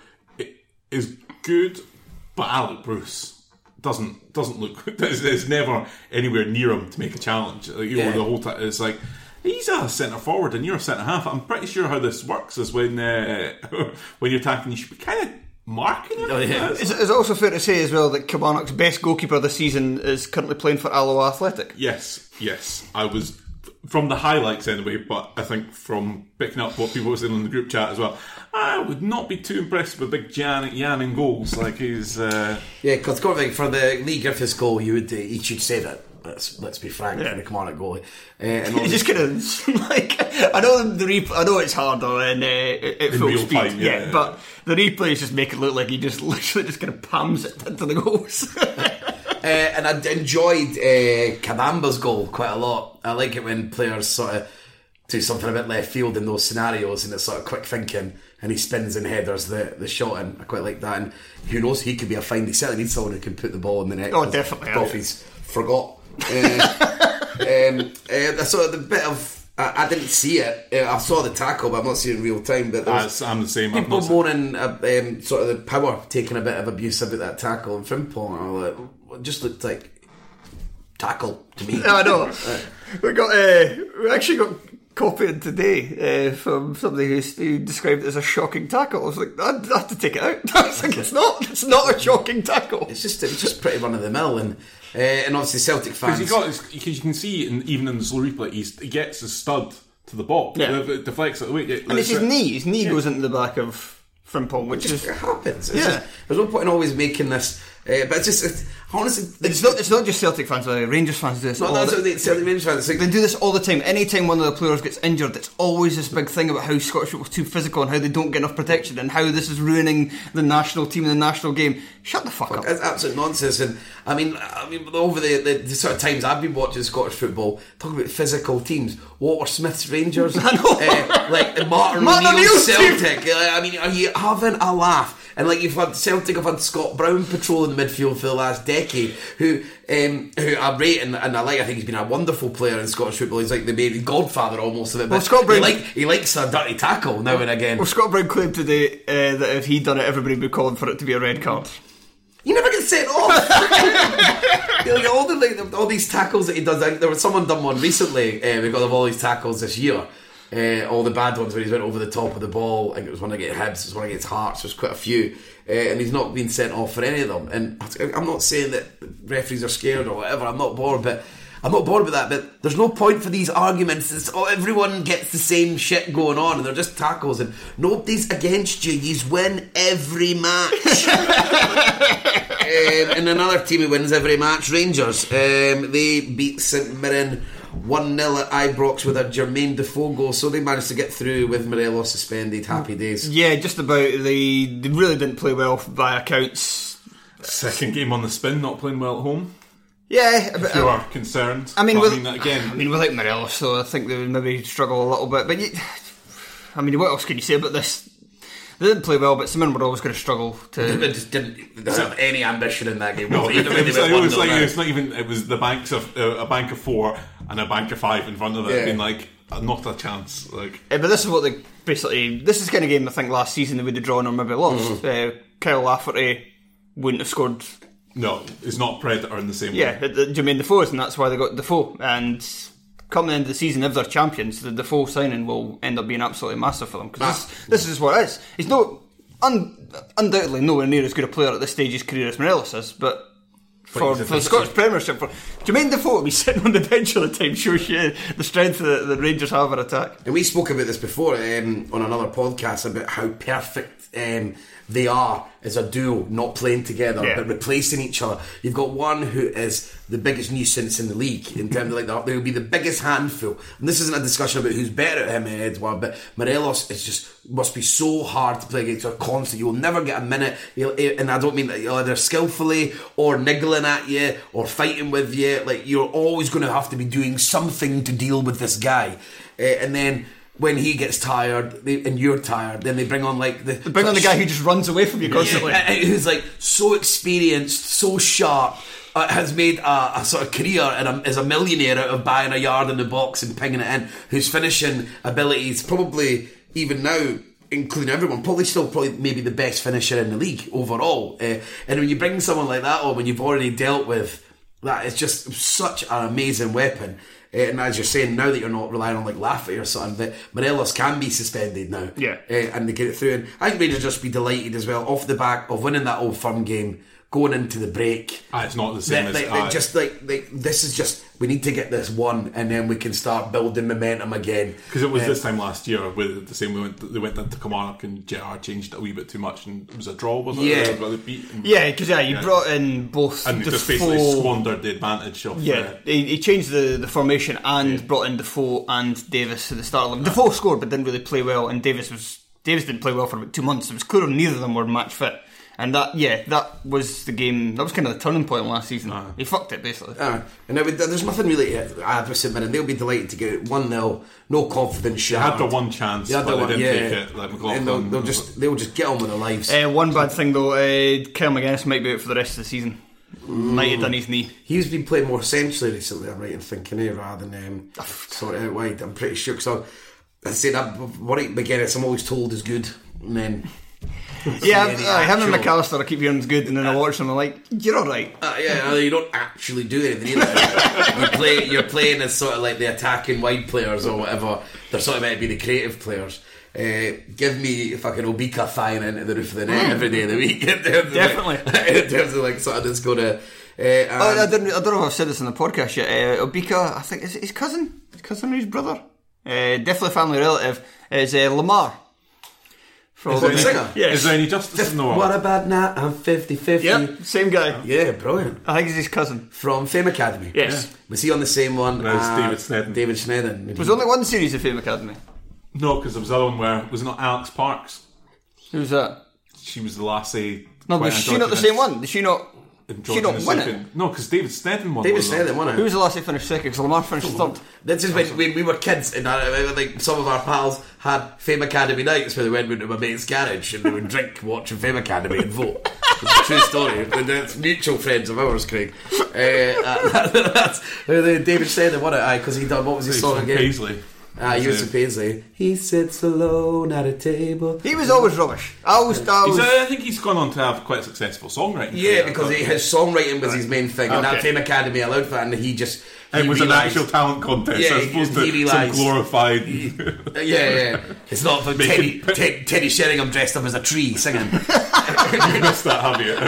is good, but Alec Bruce doesn't doesn't look. There's, there's never anywhere near him to make a challenge. Like, you Yeah. know, the whole time it's like he's a centre forward and you're a centre half. I'm pretty sure how this works is when uh, when you're attacking, you should be kind of marking him. Oh, yeah. Is it also fair to say as well that Kilmarnock's best goalkeeper this season is currently playing for Alloa Athletic? Yes, yes. I was from the highlights anyway, but I think from picking up what people were saying in the group chat as well, I would not be too impressed with big Jan, Jan in goals. Like he's uh... yeah. Because for the Lee Griffiths goal, you would uh, he should save it. Let's let's be frank. Yeah. The Kilmarnock goal. Uh, and You just kind of like I know the replay. I know it's harder in, uh, at In full real speed, time, yeah, yeah. But the replays just make it look like he just literally just kind of palms it into the goals. Uh, and I enjoyed uh, Kadamba's goal quite a lot. I like it when players sort of do something a bit left field in those scenarios, and it's sort of quick thinking, and he spins and headers the, the shot in. I quite like that, and who knows, he could be a find. He certainly needs someone who can put the ball in the net. Oh, definitely. Duffy's forgot. uh, um, uh, so the bit of I, I didn't see it. Uh, I saw the tackle, but I've not seen it in real time. But there was I'm the same. I've people not moaning uh, um, sort of the power taking a bit of abuse about that tackle and Frimpong. I was like, it just looked like tackle to me. I know. we got uh, we actually got copied today uh, from somebody who, who described it as a shocking tackle. I was like, I have to take it out. I was like, it's not. It's not a shocking tackle. It's just it's just pretty run of the mill, and uh, and obviously Celtic fans. Because he got his, because you can see in, even in the slow replay, he's, he gets his stud to the ball. Yeah. It, it deflects it away. It, And it's his knee. His knee goes into the back of Frimpong, which It is just happens. It's Yeah. just, there's no point in always making this. Uh, but it's just it's, honestly, It's not. It's not just Celtic fans. Uh, Rangers fans do this. No, all that's the- what they Celtic Rangers fans. It's like, They do this all the time. Anytime one of the players gets injured, it's always this big thing about how Scottish football's too physical and how they don't get enough protection and how this is ruining the national team and the national game. Shut the fuck up. It's absolute nonsense, and I mean, I mean, over the, the, the sort of times I've been watching Scottish football, talking about physical teams, Walter Smith's Rangers, I know. Uh, like Martin, Martin O'Neill's O'Neill's Celtic. Uh, I mean, are you having a laugh? And like you've had Celtic, have had Scott Brown patrolling the midfield for the last decade, who um, who I rate and, and I like. I think he's been a wonderful player in Scottish football. He's like the baby godfather almost of it. Well, But Scott Brown- he, like, he likes a dirty tackle now and again. Well, Scott Brown claimed today uh, that if he'd done it, everybody would be calling for it to be a red card. You never get sent off. Like all the like, all these tackles that he does. Like, there was someone done one recently. Uh, we got all these tackles this year. Uh, all the bad ones where he's went over the top of the ball. I think it was one against Hibs. It was one against Hearts. There's quite a few, uh, and he's not been sent off for any of them. And I'm not saying that referees are scared or whatever. I'm not bored, but. I'm not bored with that, but there's no point for these arguments. It's, oh, everyone gets the same shit going on, and they're just tackles, and nobody's against you. You win every match. um, and another team who wins every match, Rangers. Um, they beat St Mirren one nil at Ibrox with a Jermaine Defoe goal, so they managed to get through with Morelos suspended. Happy days. Yeah, just about. They, they really didn't play well by accounts. Second game on the spin, not playing well at home. Yeah, but, If you are concerned. I mean, But with, I mean, again, I mean, without Morelos, so I think they would maybe struggle a little bit. But you, I mean, what else can you say about this? They didn't play well, but Simon were always going to struggle They to. just didn't have any ambition in that game. no, Even it, when was, they went it was one nil like down. it's not even. It was the banks of uh, a bank of four and a bank of five in front of it. Yeah. Being like, uh, not a chance. Like, uh, but this is what they basically. This is the kind of game I think last season they would have drawn or maybe lost. Mm-hmm. Uh, Kyle Lafferty wouldn't have scored. No, he's not Predator in the same yeah, way. Yeah, Jermaine Defoe is, and that's why they got Defoe. And come the end of the season, if they're champions, the Defoe signing will end up being absolutely massive for them. Because this, this is what it is. He's no, un, undoubtedly nowhere near as good a player at this stage of his career as Morelos is, but for, for the Scottish Premiership, for Jermaine Defoe to be sitting on the bench all the time shows you the strength that the Rangers have in attack. And we spoke about this before um, on another podcast about how perfect um, they are as a duo, not playing together yeah. but replacing each other. You've got one who is the biggest nuisance in the league in terms of like the, they'll be the biggest handful. And this isn't a discussion about who's better at him and Edouard, but Morelos is just must be so hard to play against. You're constant. You'll never get a minute. He'll, and I don't mean that either skillfully or niggling at you or fighting with you. Like you're always going to have to be doing something to deal with this guy, uh, and then. When he gets tired they, and you're tired, then they bring on like the they bring on the guy who just runs away from you constantly, yeah, who's like so experienced, so sharp, uh, has made a, a sort of career and a, as a millionaire out of buying a yard in the box and pinging it in. Whose finishing abilities probably even now, including everyone, probably still probably maybe the best finisher in the league overall. Uh, and when you bring someone like that on, when you've already dealt with that, it's just such an amazing weapon. Uh, and as you're saying, now that you're not relying on like Lafferty or something, that Morelos can be suspended now. Yeah. Uh, and they get it through. And I think Rangers just be delighted as well off the back of winning that Old Firm game, going into the break. Ah, it's not the same they, as they, ah, they just like they, this is just we need to get this one, and then we can start building momentum again. Because it was uh, this time last year with the same. We went, they went into Kilmarnock and Gerrard changed it a wee bit too much, and it was a draw, wasn't Yeah. it? They beat and, yeah, because yeah, you yeah. brought in both and they Defoe, just basically squandered the advantage of. Yeah, uh, he, he changed the, the formation and Yeah. brought in Defoe and Davis at the start of them. Defoe scored but didn't really play well, and Davis was Davis didn't play well for about two months. It was clear neither of them were match fit. And that, yeah, that was the game. That was kind of the turning point last season. Uh, he fucked it basically. Uh, and it would, there's nothing really to add with St Mirren. They'll be delighted to get it one nil, no confidence. They had the one chance, but they didn't yeah. take it. Like McLaughlin, and they'll, they'll just they'll just get on with their lives. Uh, one bad thing though, uh, Kyle McGuinness might be out for the rest of the season. Mm. Might have done his knee. He's been playing more centrally recently, I'm right in thinking, eh, rather than um, sort of out wide. I'm pretty sure. So I say that worried McGuinness, I'm always told is good, and then. Yeah, uh, him and McAllister I keep hearing is good, and then I watch them and I'm like, you're alright. Uh, yeah, you don't actually do anything either. you play, you're playing as sort of like the attacking wide players or whatever. They're sort of meant to be the creative players. Uh, give me fucking Obika flying into the roof of the net every day of the week. In terms Definitely. Of like, in terms of like something that's going to. Uh, oh, I, didn't, I don't know if I've said this in the podcast yet. Uh, Obika, I think, is it his cousin? His cousin or his brother? Uh, definitely family relative. Is uh, Lamar. Is that the singer? Yes. Is there any justice in the world? What about now? I'm fifty-fifty. Yep, same guy. Yeah, brilliant. I think he's his cousin. From Fame Academy. Yes. Yeah. Was he on the same one No, it's as David Snedden. David Snedden. There's only one series of Fame Academy. No, because there was the other one where was it not Alex Parks? Who's that? She was the lassie. No, was she not the same one? Did she not? She not win it? No, because David Snedden won. David Snedden won it. Who was the last who finished second? Because Lamar finished third. This is when, when we were kids, and I, like some of our pals had Fame Academy nights where they went into my mate's garage and they would drink watching Fame Academy and vote. It's a true story. And it's mutual friends of ours, Craig. Uh, that, that's uh, David Snedden won it because he done what was his song again? Paisley. Ah, he was from Paisley. He sits alone at a table. He was always rubbish. I always, I, always... He's, uh, I think he's gone on to have quite a successful songwriting. Yeah, career, because he, his songwriting was his main thing, and Okay. that Fame Academy allowed for that, and he just. He it was realised, an actual talent contest Yeah, as he- opposed he to realised- some glorified. Yeah, yeah. It's not for Make Teddy, it- Ted, Teddy Sheringham dressed up as a tree singing. You missed that, have you?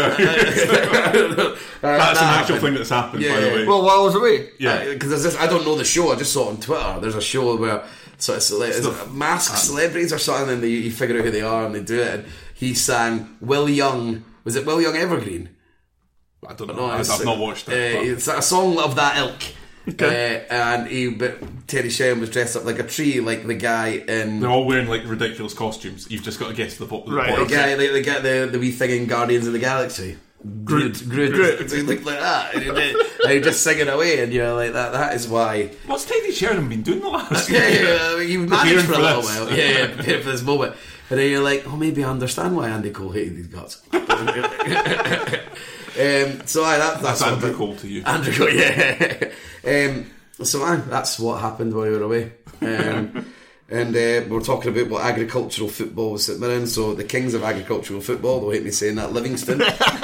That's an actual thing that's happened, Yeah, by the yeah. way. Well, while I was away. yeah. Because there's this, I don't know the show. I just saw it on Twitter. There's a show where so it's like is it masked celebrities or something, and they, you figure out who they are and they do it. And he sang Will Young. Was it Will Young Evergreen? I don't know. No, I've, it's, I've not watched uh, it. but- It's a song of that ilk. Okay. Uh, and he, but Teddy Sheringham was dressed up like a tree, like the guy in. They're all wearing like ridiculous costumes. You've just got to guess the, the Right, point. The guy, like the guy, the, the wee thing in Guardians of the Galaxy. Groot, Groot, Groot. So he looked like that, and he did, and he just singing away, and you're like, that. That is why. What's Teddy Sheringham been doing the last Yeah, year? yeah, I mean, you managed for a for little this. while. Yeah, yeah, preparing for this moment, and then you're like, oh, maybe I understand why Andy Cole hated these guts. um, so aye, that, that's That's Andrew what- Cole to you. Andrew Cole, yeah. um, so aye, that's what happened while you were away. Um, and uh, we're talking about what agricultural football was that we're in. So the kings of agricultural football, they'll hate me saying that, Livingston.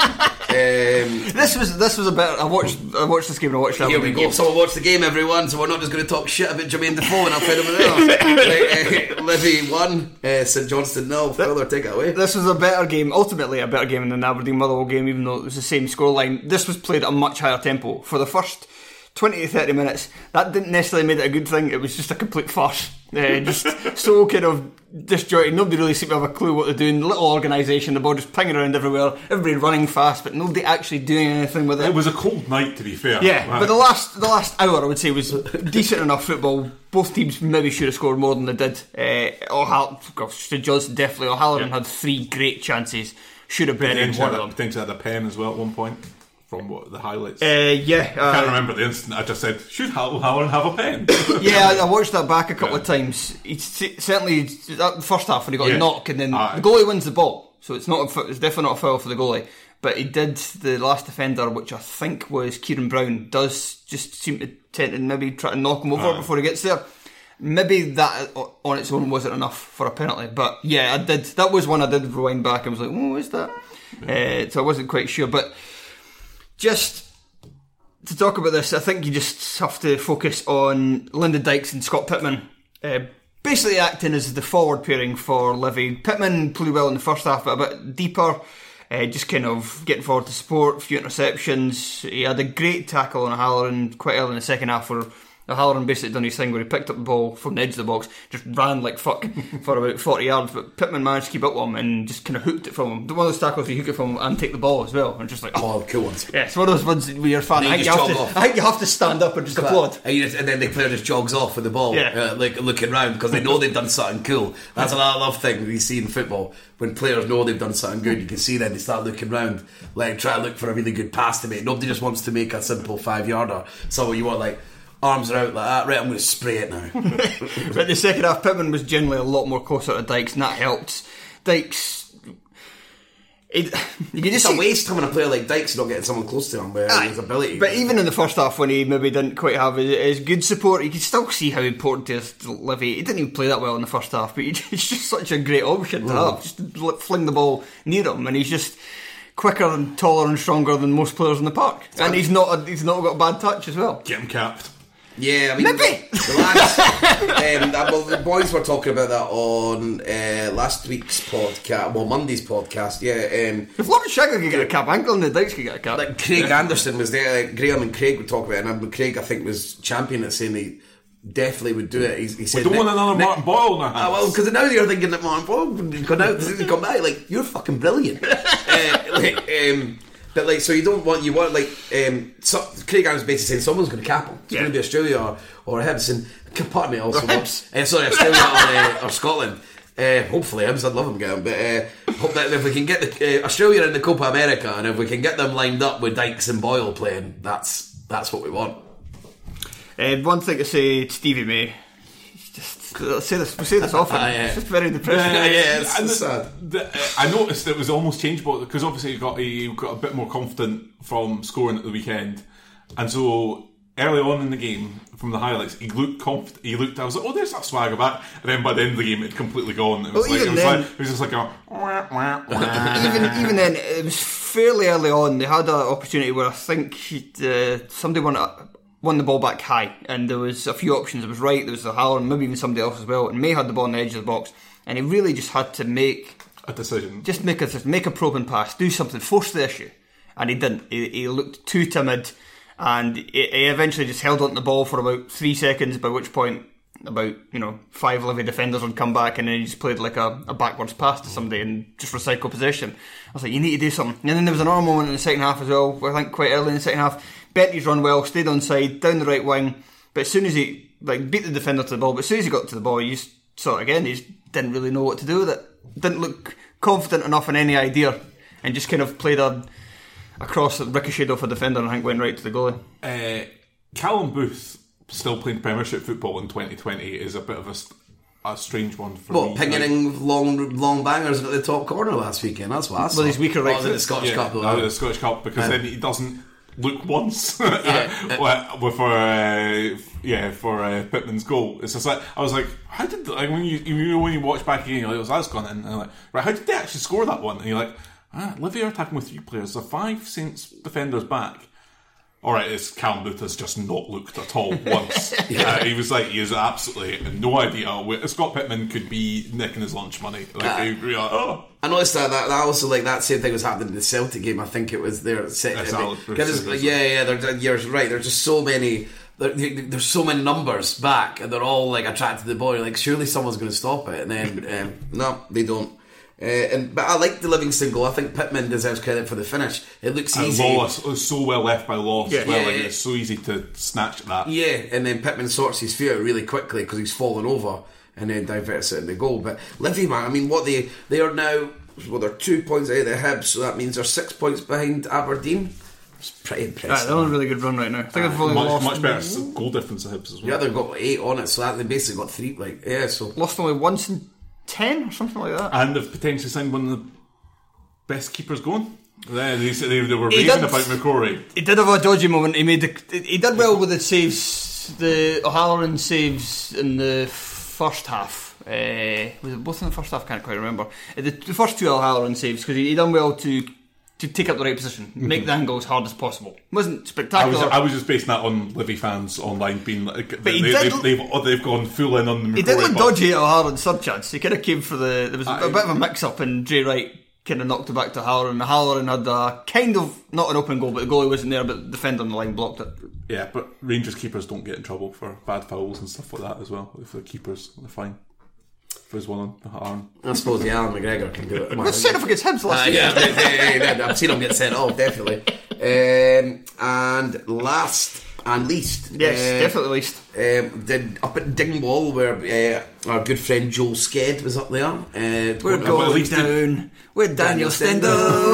Um, this was this was a bit. I watched I watched this game and I watched that. Here we go. So we'll watch the game, everyone. So we're not just going to talk shit about Jermaine Defoe and I'll find him there. uh, Livy won, uh, St Johnstone nil. Further, take it away. This was a better game, ultimately a better game than the Aberdeen Motherwell game, even though it was the same scoreline. This was played at a much higher tempo for the first twenty to thirty minutes. That didn't necessarily make it a good thing. It was just a complete farce. Uh, just so kind of disjointed. Nobody really seemed to have a clue what they're doing. Little organisation, the ball just pinging around everywhere. Everybody running fast, but nobody actually doing anything with it. It was a cold night, to be fair. Yeah, right. but the last the last hour, I would say, was decent enough football. Both teams maybe should have scored more than they did. Uh, O'Hall- gosh, St Johnstone definitely. O'Halloran yeah. had three great chances. Should have been in one of them. Potentially had a pen as well at one point. From what the highlights, uh, yeah, uh, I can't remember the instant. I just said, "Should O'Halloran have a pen?" Yeah, I, I watched that back a couple yeah. of times. He certainly that the first half when he got yeah. a knock, and then Aye. the goalie wins the ball, so it's not a, it's definitely not a foul for the goalie. But he did the last defender, which I think was Kieran Brown, does just seem to tend to maybe try to knock him over Aye. before he gets there. Maybe that on its own wasn't enough for a penalty, but yeah, I did. That was one I did rewind back and was like, "Oh, is that?" Yeah. Uh, so I wasn't quite sure, but just. To talk about this, I think you just have to focus on Lyndon Dykes and Scott Pittman, uh, basically acting as the forward pairing for Livy. Pittman played well in the first half, but a bit deeper, uh, just kind of getting forward to support, a few interceptions. He had a great tackle on O'Halloran quite early in the second half where O'Halloran basically done his thing where he picked up the ball from the edge of the box, just ran like fuck for about forty yards, but Pittman managed to keep up with him and just kind of hooked it from him. One of those tackles where you hook it from him and take the ball as well, and just like oh, cool ones. Yeah, it's one of those ones where you're a fan. You I think you, just have jog to, off. I think you have to stand up and just applaud. And, you just, and then the player just jogs off with the ball, Yeah. uh, like looking round because they know they've done something cool. That's another love thing we see in football. When players know they've done something good, you can see then they start looking round, like try to look for a really good pass to make. Nobody just wants to make a simple five yarder. So you want like. Arms are out like that, right, I'm going to spray it now. But the second half, Pittman was generally a lot more closer to Dykes, and that helped. Dykes, it, you can It's just a see, waste having a player like Dykes not getting someone close to him with Aye. his ability. But even in the first half, when he maybe didn't quite have his, his good support, you could still see how important it is to Livy. He didn't even play that well in the first half, but he's just such a great option to Mm. have. Just to fling the ball near him, and he's just quicker and taller and stronger than most players in the park. And he's not a, he's not got a bad touch as well. Get him capped. Yeah, I mean, Maybe. the, the lads, um, that, well, the boys were talking about that on uh, last week's podcast, well, Monday's podcast. Yeah, um, If Lawrence Shackle could get a cap, Ankle and the Dykes could get a cap. like Craig Anderson was there. Like, Graham and Craig would talk about it, and Craig, I think, was champion at saying he definitely would do it. He, he said, We don't want another Nick, Martin Boyle now. Ah, well, because now you're thinking that Martin Boyle would come out, he's come back. Like, you're fucking brilliant. uh, like, um, But like, so you don't want you want like um, so, Craig Adams basically saying someone's going to cap him. It's Yeah. going to be Australia or or Hibs, and part of me also Or wants Hibs. uh, sorry Australia or, uh, or Scotland. Uh, hopefully Hibs, I'd love them get him. But uh, hope that if we can get the uh, Australia in the Copa America, and if we can get them lined up with Dykes and Boyle playing, that's that's what we want. Uh, one thing to say to Stevie May, he's just I'll say this, we say this often. Ah, yeah. It's just very depressing. Yeah, yeah, it's, And it's the- sad. the- uh, I noticed it was almost changeable because obviously he got he got a bit more confident from scoring at the weekend, and so early on in the game from the highlights he looked conf- he looked I was like, oh, there's that swagger back, and then by the end of the game it had completely gone. It was Well, like it even was then- like it was just like a wah, wah, wah. even even then, it was fairly early on. They had an opportunity where I think he, uh, somebody won won the ball back high, and there was a few options. It was Wright, there was the Halloran, maybe even somebody else as well. And May had the ball on the edge of the box, and he really just had to make a decision. just make a make a probing pass, do something, force the issue, and he didn't. He, he looked too timid, and he, he eventually just held on to the ball for about three seconds. By which point, about you know five Livy defenders would come back, and then he just played like a, a backwards pass to somebody and just recycle possession. I was like, you need to do something. And then there was another moment in the second half as well. I think quite early in the second half, Bentley's run well, stayed on side, down the right wing, but as soon as he like beat the defender to the ball, but as soon as he got to the ball, he just saw it again. He just didn't really know what to do with it. Didn't look confident enough in any idea, and just kind of played a a cross that ricocheted off a defender and I think went right to the goalie. Uh, Callum Booth still playing Premiership football in twenty twenty is a bit of a, st- a strange one for What, me. pinging long long bangers at the top corner last weekend? That's what I saw. Well, he's weaker right Oh, was it foot. the Scottish yeah, Cup? uh, the Scottish Cup because Yeah. then he doesn't look once. Yeah. uh, with for uh, yeah for uh, Pittman's goal. It's just like I was like, how did like when you, you know, when you watch back again, you're like, oh, that's gone in. And I'm like, right, how did they actually score that one? And you're like, ah, Livy are attacking with three players. There's five Saints defenders back. All right, it's Callum Booth has just not looked at all once. yeah. uh, he was like, he has absolutely no idea. Scott Pittman could be nicking his lunch money. Like, uh, he, like oh. I noticed that, that. That also like that same thing was happening in the Celtic game. I think it was there. Set, I mean, like, yeah, yeah. They're, you're right. There's just so many. There, there's so many numbers back, and they're all like attracted to the ball. You're like, surely someone's going to stop it, and then um, no, they don't. Uh, and but I like the Livingston goal. I think Pittman deserves credit for the finish. It looks and easy. Lawless was so well left by Lawless yeah, as well. Yeah, like, yeah. It's so easy to snatch at that. Yeah, and then Pittman sorts his feet out really quickly because he's fallen over, and then diverts it in the goal. But Livy, man, I mean, what they they are now. Well, they're two points out of the Hibs, so that means they're six points behind Aberdeen. It's pretty impressive. Right, they're on a really good run right now. I think they've only much, lost much better goal difference to Hibs as well. Yeah, they've got eight on it, so that they basically got three. Like, yeah, so lost only once in ten or something like that. And they've potentially signed one of the best keepers going. They, they, they, they were He raving did- about McCrory. He did have a dodgy moment. He made the, he did well with the saves, the O'Halloran saves in the first half. Uh, was it both in the first half? I can't quite remember. Uh, the, the first two O'Halloran saves because he, he done well to to take up the right position, make the angle as hard as possible. Wasn't I spectacular. was I was just basing that on Livy fans online being like, But they, he they, did they've, look- they've, oh, they've gone full in on the McCrory. He did look but- dodgy at O'Halloran's third chance. He kind of came for the. There was a, I- a bit of a mix-up, and Jay Wright kind of knocked it back to O'Halloran. O'Halloran had a kind of not an open goal, but the goalie wasn't there, but the defender on the line blocked it. Yeah, but Rangers keepers don't get in trouble for bad fouls and stuff like that as well. If they're keepers, they're fine. If there's one on the arm. I suppose the Alan McGregor can do it. He was sent off against Hibs last Uh, year. yeah, yeah, yeah, yeah, I've seen him get sent off, definitely. Um, and last and least, Yes, uh, definitely least. Um, did up at Dingwall, where uh, our good friend Joel Sked was up there. Uh, We're going- going least down with Daniel Stendhal.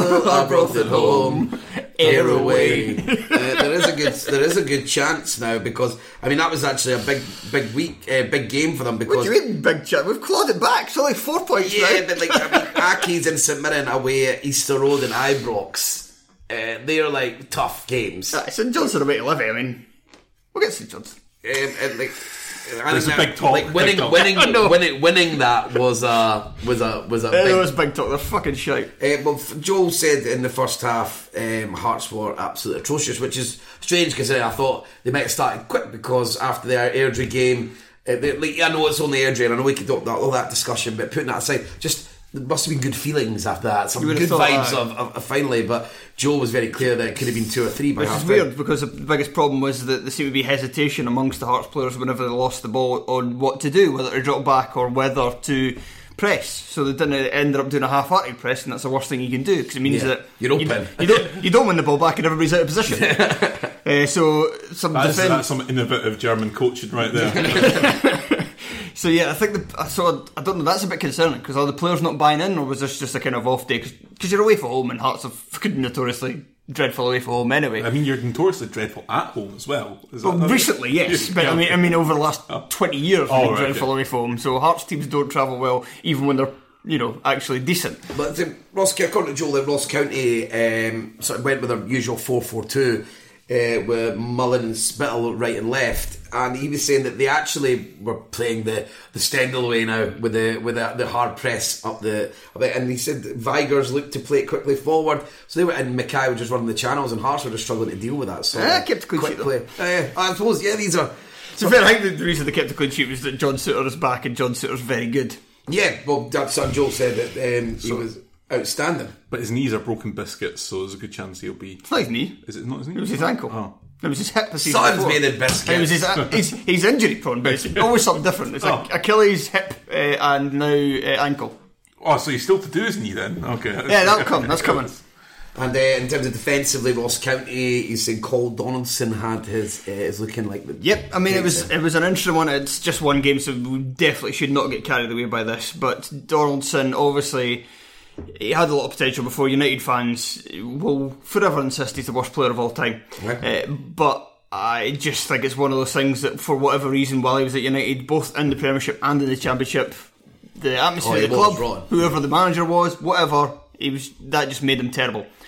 I brought it home. Air away. away. uh, there is a good, there is a good chance now because I mean that was actually a big, big week, uh, big game for them What because do you mean, big chat? We've clawed it back. It's only four points yeah, now. but like I mean, Aki's and St Mirren away at Easter Road and Ibrox. Uh, they're like tough games. Uh, St Johnstone away to Livy. I mean, we'll get St Johnstone. Um, and like, I There's think a that- big talk, Like big winning, talk. winning, I know. winning, winning that was a was a was a Yeah, big. there was big talk. They're fucking shite. Uh, well, f- Joel said in the first half, um, Hearts were absolutely atrocious, which is strange because I thought they might have started quick because after the Airdrie game, uh, they, like, I know it's only Airdrie, and I know we could do all that discussion, but putting that aside, just there must have been good feelings after that, some You would good have thought vibes that. of, of, of finally. But Joel was very clear that it could have been two or three by Which half is time. weird because the biggest problem was that there seemed to be hesitation amongst the Hearts players whenever they lost the ball on what to do, whether to drop back or whether to press. So they didn't end up doing a half-hearted press, and that's the worst thing you can do because it means Yeah. that You're you, open. you don't you don't win the ball back and everybody's out of position. uh, so some That's, defend- that's some innovative German coaching right there. So yeah, I think the, so. I don't know. That's a bit concerning because are the players not buying in, or was this just a kind of off day? Because you're away from home, and Hearts are fucking notoriously dreadful away from home anyway. I mean, you're notoriously dreadful at home as well. Is Well, that- recently, yes, but I mean, I mean, over the last twenty years, we've Oh, been right, dreadful okay. away from home. So Hearts teams don't travel well, even when they're, you know, actually decent. But the Ross, according to Joel, that Ross County um, sort of went with their usual four four two uh, with Mullen and Spittle right and left, and he was saying that they actually were playing the the Stendhal way now with the with the, the hard press up the, and he said that Vigers looked to play it quickly forward, so they were and Mackay were just running the channels, and Hearts were just struggling to deal with that. So Yeah, kept a clean quick sheet, play. Uh, yeah, I suppose yeah, these are. So fair, I think the reason they kept the clean sheet was that John Suter is back, and John Suter's very good. Yeah, well, that's what Joel said that um, he was outstanding. But his knees are broken biscuits, so there's a good chance he'll be. It's not his knee. Is it not his knee? It was his ankle. Oh. It was his hip. The season Son's before. made of biscuits. It was his. Uh, he's, he's injury prone, but it's always something different. It's like Oh. Achilles, hip, uh, and now uh, ankle. Oh, so he's still to do his knee then? Okay. Yeah, that'll come. That's coming. And uh, in terms of defensively, Ross County, he's saying Cole Donaldson had his uh, is looking like the Yep, I mean it was it was an interesting one. It's just one game, so we definitely should not get carried away by this. But Donaldson, obviously, he had a lot of potential before. United fans will forever insist he's the worst player of all time. Right. Uh, but I just think it's one of those things that, for whatever reason, while he was at United, both in the Premiership and in the Championship, the atmosphere Oh, he of the was club, rotten. whoever the manager was, whatever, he was that just made him terrible.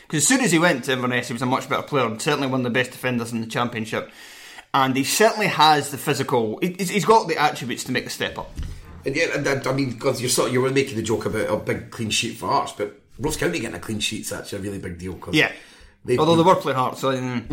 Because as soon as he went to Inverness, he was a much better player and certainly one of the best defenders in the Championship. And he certainly has the physical, he's got the attributes to make the step up. And yeah, and, I mean, because you're sort of, you were making the joke about a big clean sheet for Hearts, but Ross County getting a clean sheet's actually a really big deal. Cause yeah. They, Although they were playing Hearts, so. Mm.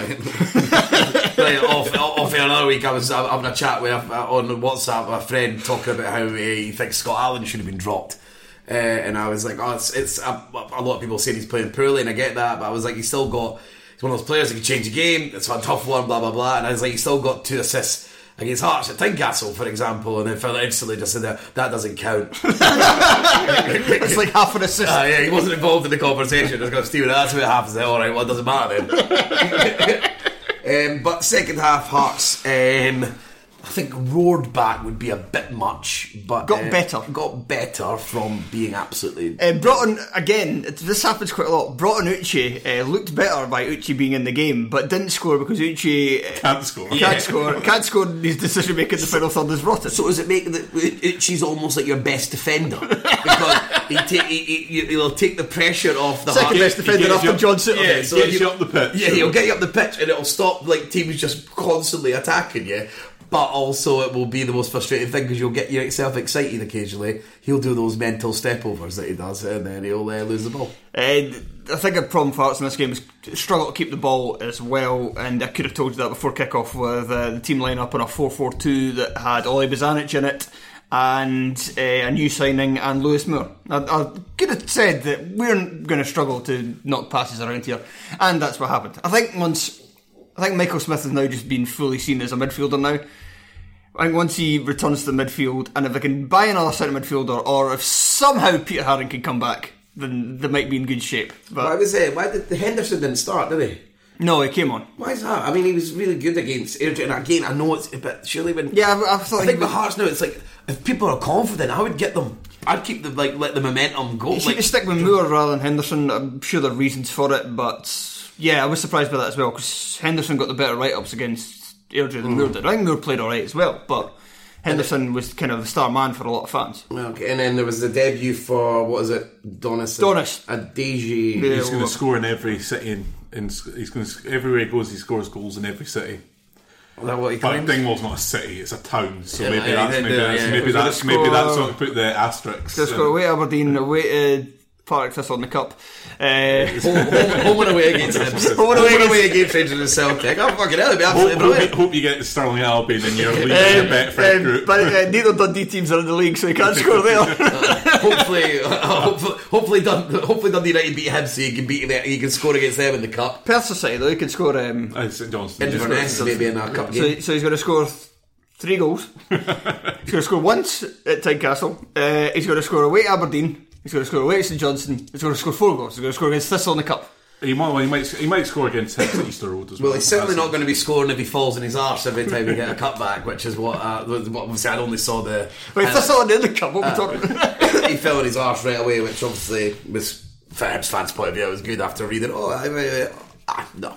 Right, off, off another week, I was having a chat with on WhatsApp with a friend talking about how he thinks Scott Allen should have been dropped. Uh, and I was like, oh, it's, it's a, a lot of people saying he's playing poorly, and I get that, but I was like, he's still got, he's one of those players that can change the game, it's a tough one, blah, blah, blah. And I was like, he's still got two assists against Hearts at Tynecastle, for example, and then further instantly just said that that doesn't count. It's like half an assist. Uh, yeah, he wasn't involved in the conversation. Just got Stephen. That's what happens. All right, well, it doesn't matter then. um, but second half, Hearts, um, I think roared back would be a bit much, but got uh, better. Got better from being absolutely. Uh, Broughton again. This happens quite a lot. Broughton Uche uh, looked better by Uche being in the game, but didn't score because Uche uh, can't score. Can't yeah. score. Can't score. His decision making the final third is rotten. So does it make that Uche's almost like your best defender because he take, he, he, he'll take the pressure off the second Hearts. best defender after Johnson. Yeah, okay, so gets he, you up the pitch. Yeah, he'll get you up the pitch, and it'll stop like teams just constantly attacking you. But also it will be the most frustrating thing because you'll get yourself excited occasionally. He'll do those mental stepovers that he does, and then he'll uh, lose the ball. Uh, I think a problem for Hearts in this game is struggle to keep the ball as well, and I could have told you that before kick-off with uh, the team line up on a four four two that had Ollie Bozanic in it and uh, a new signing and Lewis Moore. I, I could have said that we're going to struggle to knock passes around here, and that's what happened. I think once I think Michael Smith has now just been fully seen as a midfielder now. I think once he returns to the midfield, and if they can buy another centre midfielder, or if somehow Peter Haring can come back, then they might be in good shape. But why was it? Why did the Henderson didn't start? Did he? No, he came on. Why is that? I mean, he was really good against Airdrie, and again, I know it's, but surely when yeah, I, I thought I think with with Hearts now, it's like if people are confident, I would get them. I'd keep the like let the momentum go. You like, seem to stick with Moore rather than Henderson. I'm sure there are reasons for it, but yeah, I was surprised by that as well because Henderson got the better write-ups against Airdrie than mm. Moore did. I think Moore played alright as well, but Henderson was kind of the star man for a lot of fans. Okay, and then there was the debut for what is it, Donis? Donis, Adeji. Yeah, he's going to score in every city. In, in he's going to everywhere he goes, he scores goals in every city. Is that what he but claims? Dingwall's not a city; it's a town. So Yeah, maybe yeah, that's he did maybe do it, that's yeah. maybe that's score- maybe that's what put the asterisks. He's got away Aberdeen, away to Partick Thistle in the cup. Uh, home, home, home and away against Hibs. Home and away, home and away against Rangers and Celtic. I'm fucking hell, it'd be absolutely Hope, hope, brilliant. hope you get to Stirling Albion in your league in Um, your Betfred um, group. but uh, neither Dundee teams are in the league, so he can't score there. hopefully, uh, hopefully, hopefully, Dun- hopefully Dundee United beat Hibs so you can beat them, you can score against them in the cup. Perth Society, though, he can score. Um, Uh, St Johnstone. Inverness maybe in a cup so, game. so he's going to score th- three goals. He's going to score once at Tynecastle. Uh, he's going to score away at Aberdeen. He's going to score away at St Johnstone. He's going to score four goals. He's going to score against Thistle in the cup. He might, well, he might, he might score against Hibs at Easter Road as well. Well, he's certainly not going to be scoring if he falls in his arse every time he get a cutback, which is what uh, what obviously I only saw the. Wait, uh, Thistle in the cup. What are we talking about? He fell in his arse right away, which obviously was, for Hibs fans' point of view, it was good after reading. Oh, I, I, I, ah, no,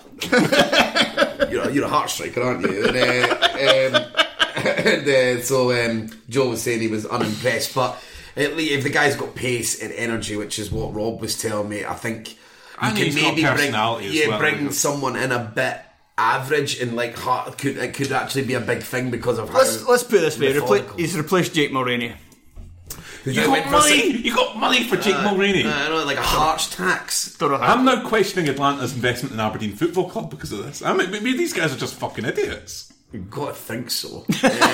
you're a, you're a heart striker, aren't you? And, uh, um, and uh, so um, Joe was saying he was unimpressed, but at least if the guy's got pace and energy, which is what Rob was telling me, I think. You And can he's got maybe bring, personality as yeah, well, bring like- someone in a bit average and like heart, could it could actually be a big thing because of how. Let's let's put it this way. Repla- methodical. he's replaced Jake Mulroney. Who's You now went got for money. six- You got money for Jake Uh, Mulroney. I know, like a harsh tax. Don't know how. I'm now questioning Atlanta's investment in Aberdeen Football Club because of this. I mean, maybe these guys are just fucking idiots. You've got to think so.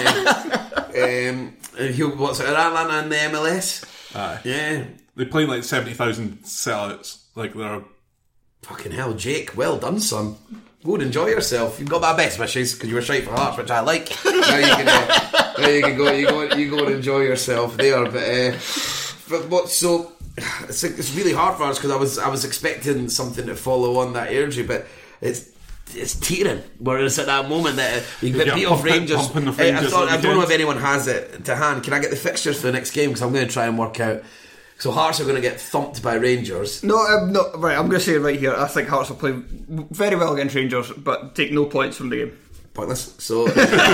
uh, um, who, what's it? Atlanta in the M L S? Aye. Yeah. They play like seventy thousand sellouts. Like they're. Fucking hell, Jake. Well done, son. Go and enjoy yourself. You've got my best wishes because you were straight for Hearts, which I like. Now you can, uh, now you can go. You go. You go and enjoy yourself there. But, uh, but what? So it's it's really hard for us because I was I was expecting something to follow on that Airdrie, but it's. It's teetering. Whereas at that moment that uh, you get Yeah, beat off pumping- Rangers. pumping the I, I, Rangers thought, like I don't know if weekends. anyone has it to hand. Can I get the fixtures for the next game? Because I'm going to try and work out. So Hearts are going to get thumped by Rangers. No, I'm not. Right, I'm going to say it right here. I think Hearts will play very well against Rangers, but take no points from the game. Pointless. So uh,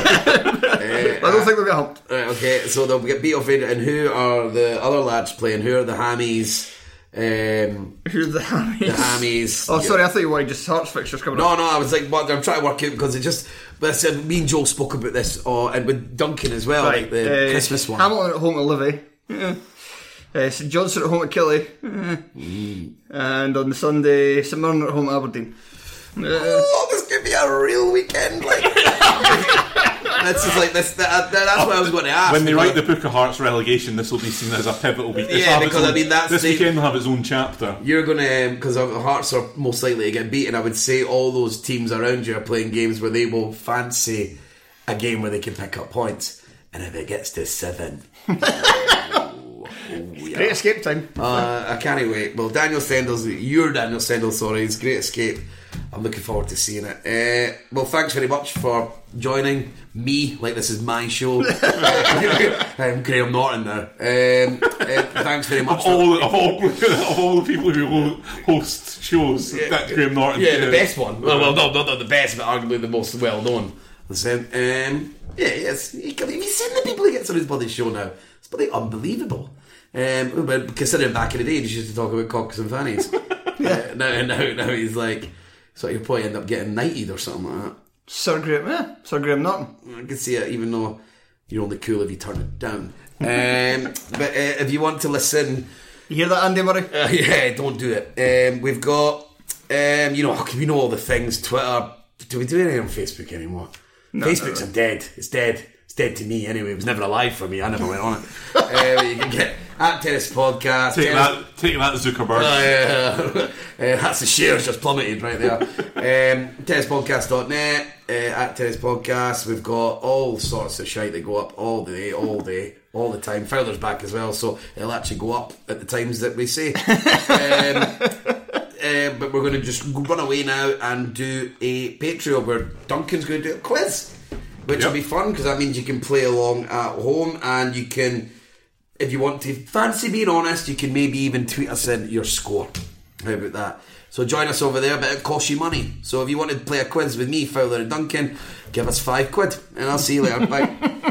I don't think they'll get humped. Right, okay, so they'll get beat off Rangers. And who are the other lads playing? Who are the Hammies? Um, Who the Hammies? the Hammies. Oh, yeah. sorry, I thought you wanted just Hearts fixtures coming No, up. no, I was like, what, I'm trying to work out because it just. But I said, me and Joel spoke about this, oh, and with Duncan as well, Right, like the uh, Christmas one. Hamilton at home to Livy. Yeah. Uh, St Johnstone at home to Killie. Mm. And on the Sunday, St Mirren at home to Aberdeen. Uh, Oh, this could be a real weekend. Like, that's just like this. That, that, that's what I was going to ask. When they because- write the Book of Hearts relegation, this will be seen as a pivotal week. This Yeah, will have its because, I own- mean, that's this the- weekend will have its own chapter. You're going to, because the Hearts are most likely to get beaten, I would say all those teams around you are playing games where they will fancy a game where they can pick up points. And if it gets to seven, oh, oh, yeah. Great escape time. Uh, I can't wait. Well, Daniel Stendel's, your Daniel Stendel, sorry, it's Great Escape. I'm looking forward to seeing it. Uh, well, thanks very much for joining me, like this is my show. I'm Graham Norton now. Um, uh, thanks very much. Of all, of all, of all the people who ho- host shows, that's Graham Norton. Yeah, the best one. Well, well no, not the best, but arguably the most well known. Listen, um, yeah, yes. Have you seen the people who get on his bloody show now? It's bloody unbelievable. Um, but considering back in the day, he used to talk about cocks and fannies. uh, now, now, now he's like, so you'll probably end up getting knighted or something like that. Sir Graham, yeah, Sir Graham Norton. I can see it, even though you're only cool if you turn it down. Um, but uh, if you want to listen, You hear that, Andy Murray? uh, yeah, don't do it. Um, we've got, um, you know, we know all the things. Twitter. Do we do anything on Facebook anymore? No, Facebook's no, no. a dead. It's dead. It's dead to me anyway. It was never alive for me. I never went on it. uh, you can get at Tennis Podcast. Take Tennis- that, take that, Zuckerberg. Oh, yeah. uh, that's the shares just plummeted right there. um, tennis podcast dot net, uh, at Tennis Podcast. We've got all sorts of shite that go up all day, all day, all the time. Fowler's back as well, so it'll actually go up at the times that we say. um, uh, but we're going to just run away now and do a Patreon where Duncan's going to do a quiz, which Yep. will be fun because that means you can play along at home and you can. If you want to fancy being honest, you can maybe even tweet us in your score. How about that? So join us over there, but it costs you money. So if you want to play a quiz with me, Fowler and Duncan, give us five quid. And I'll see you later. Bye.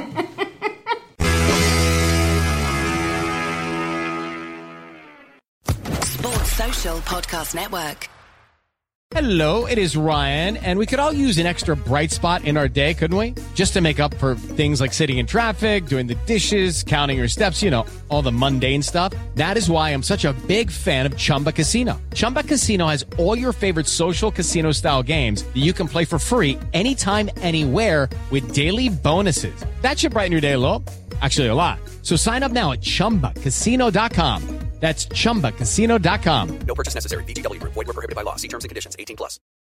Sports Social Podcast Network. Hello, it is Ryan, and we could all use an extra bright spot in our day, couldn't we? Just to make up for things like sitting in traffic, doing the dishes, counting your steps, you know, all the mundane stuff. That is why I'm such a big fan of Chumba Casino. Chumba Casino has all your favorite social casino-style games that you can play for free anytime, anywhere with daily bonuses. That should brighten your day a little. Actually, a lot. So sign up now at chumba casino dot com. That's chumba casino dot com. No purchase necessary. V G W Group. Void where prohibited by law. See terms and conditions. eighteen plus.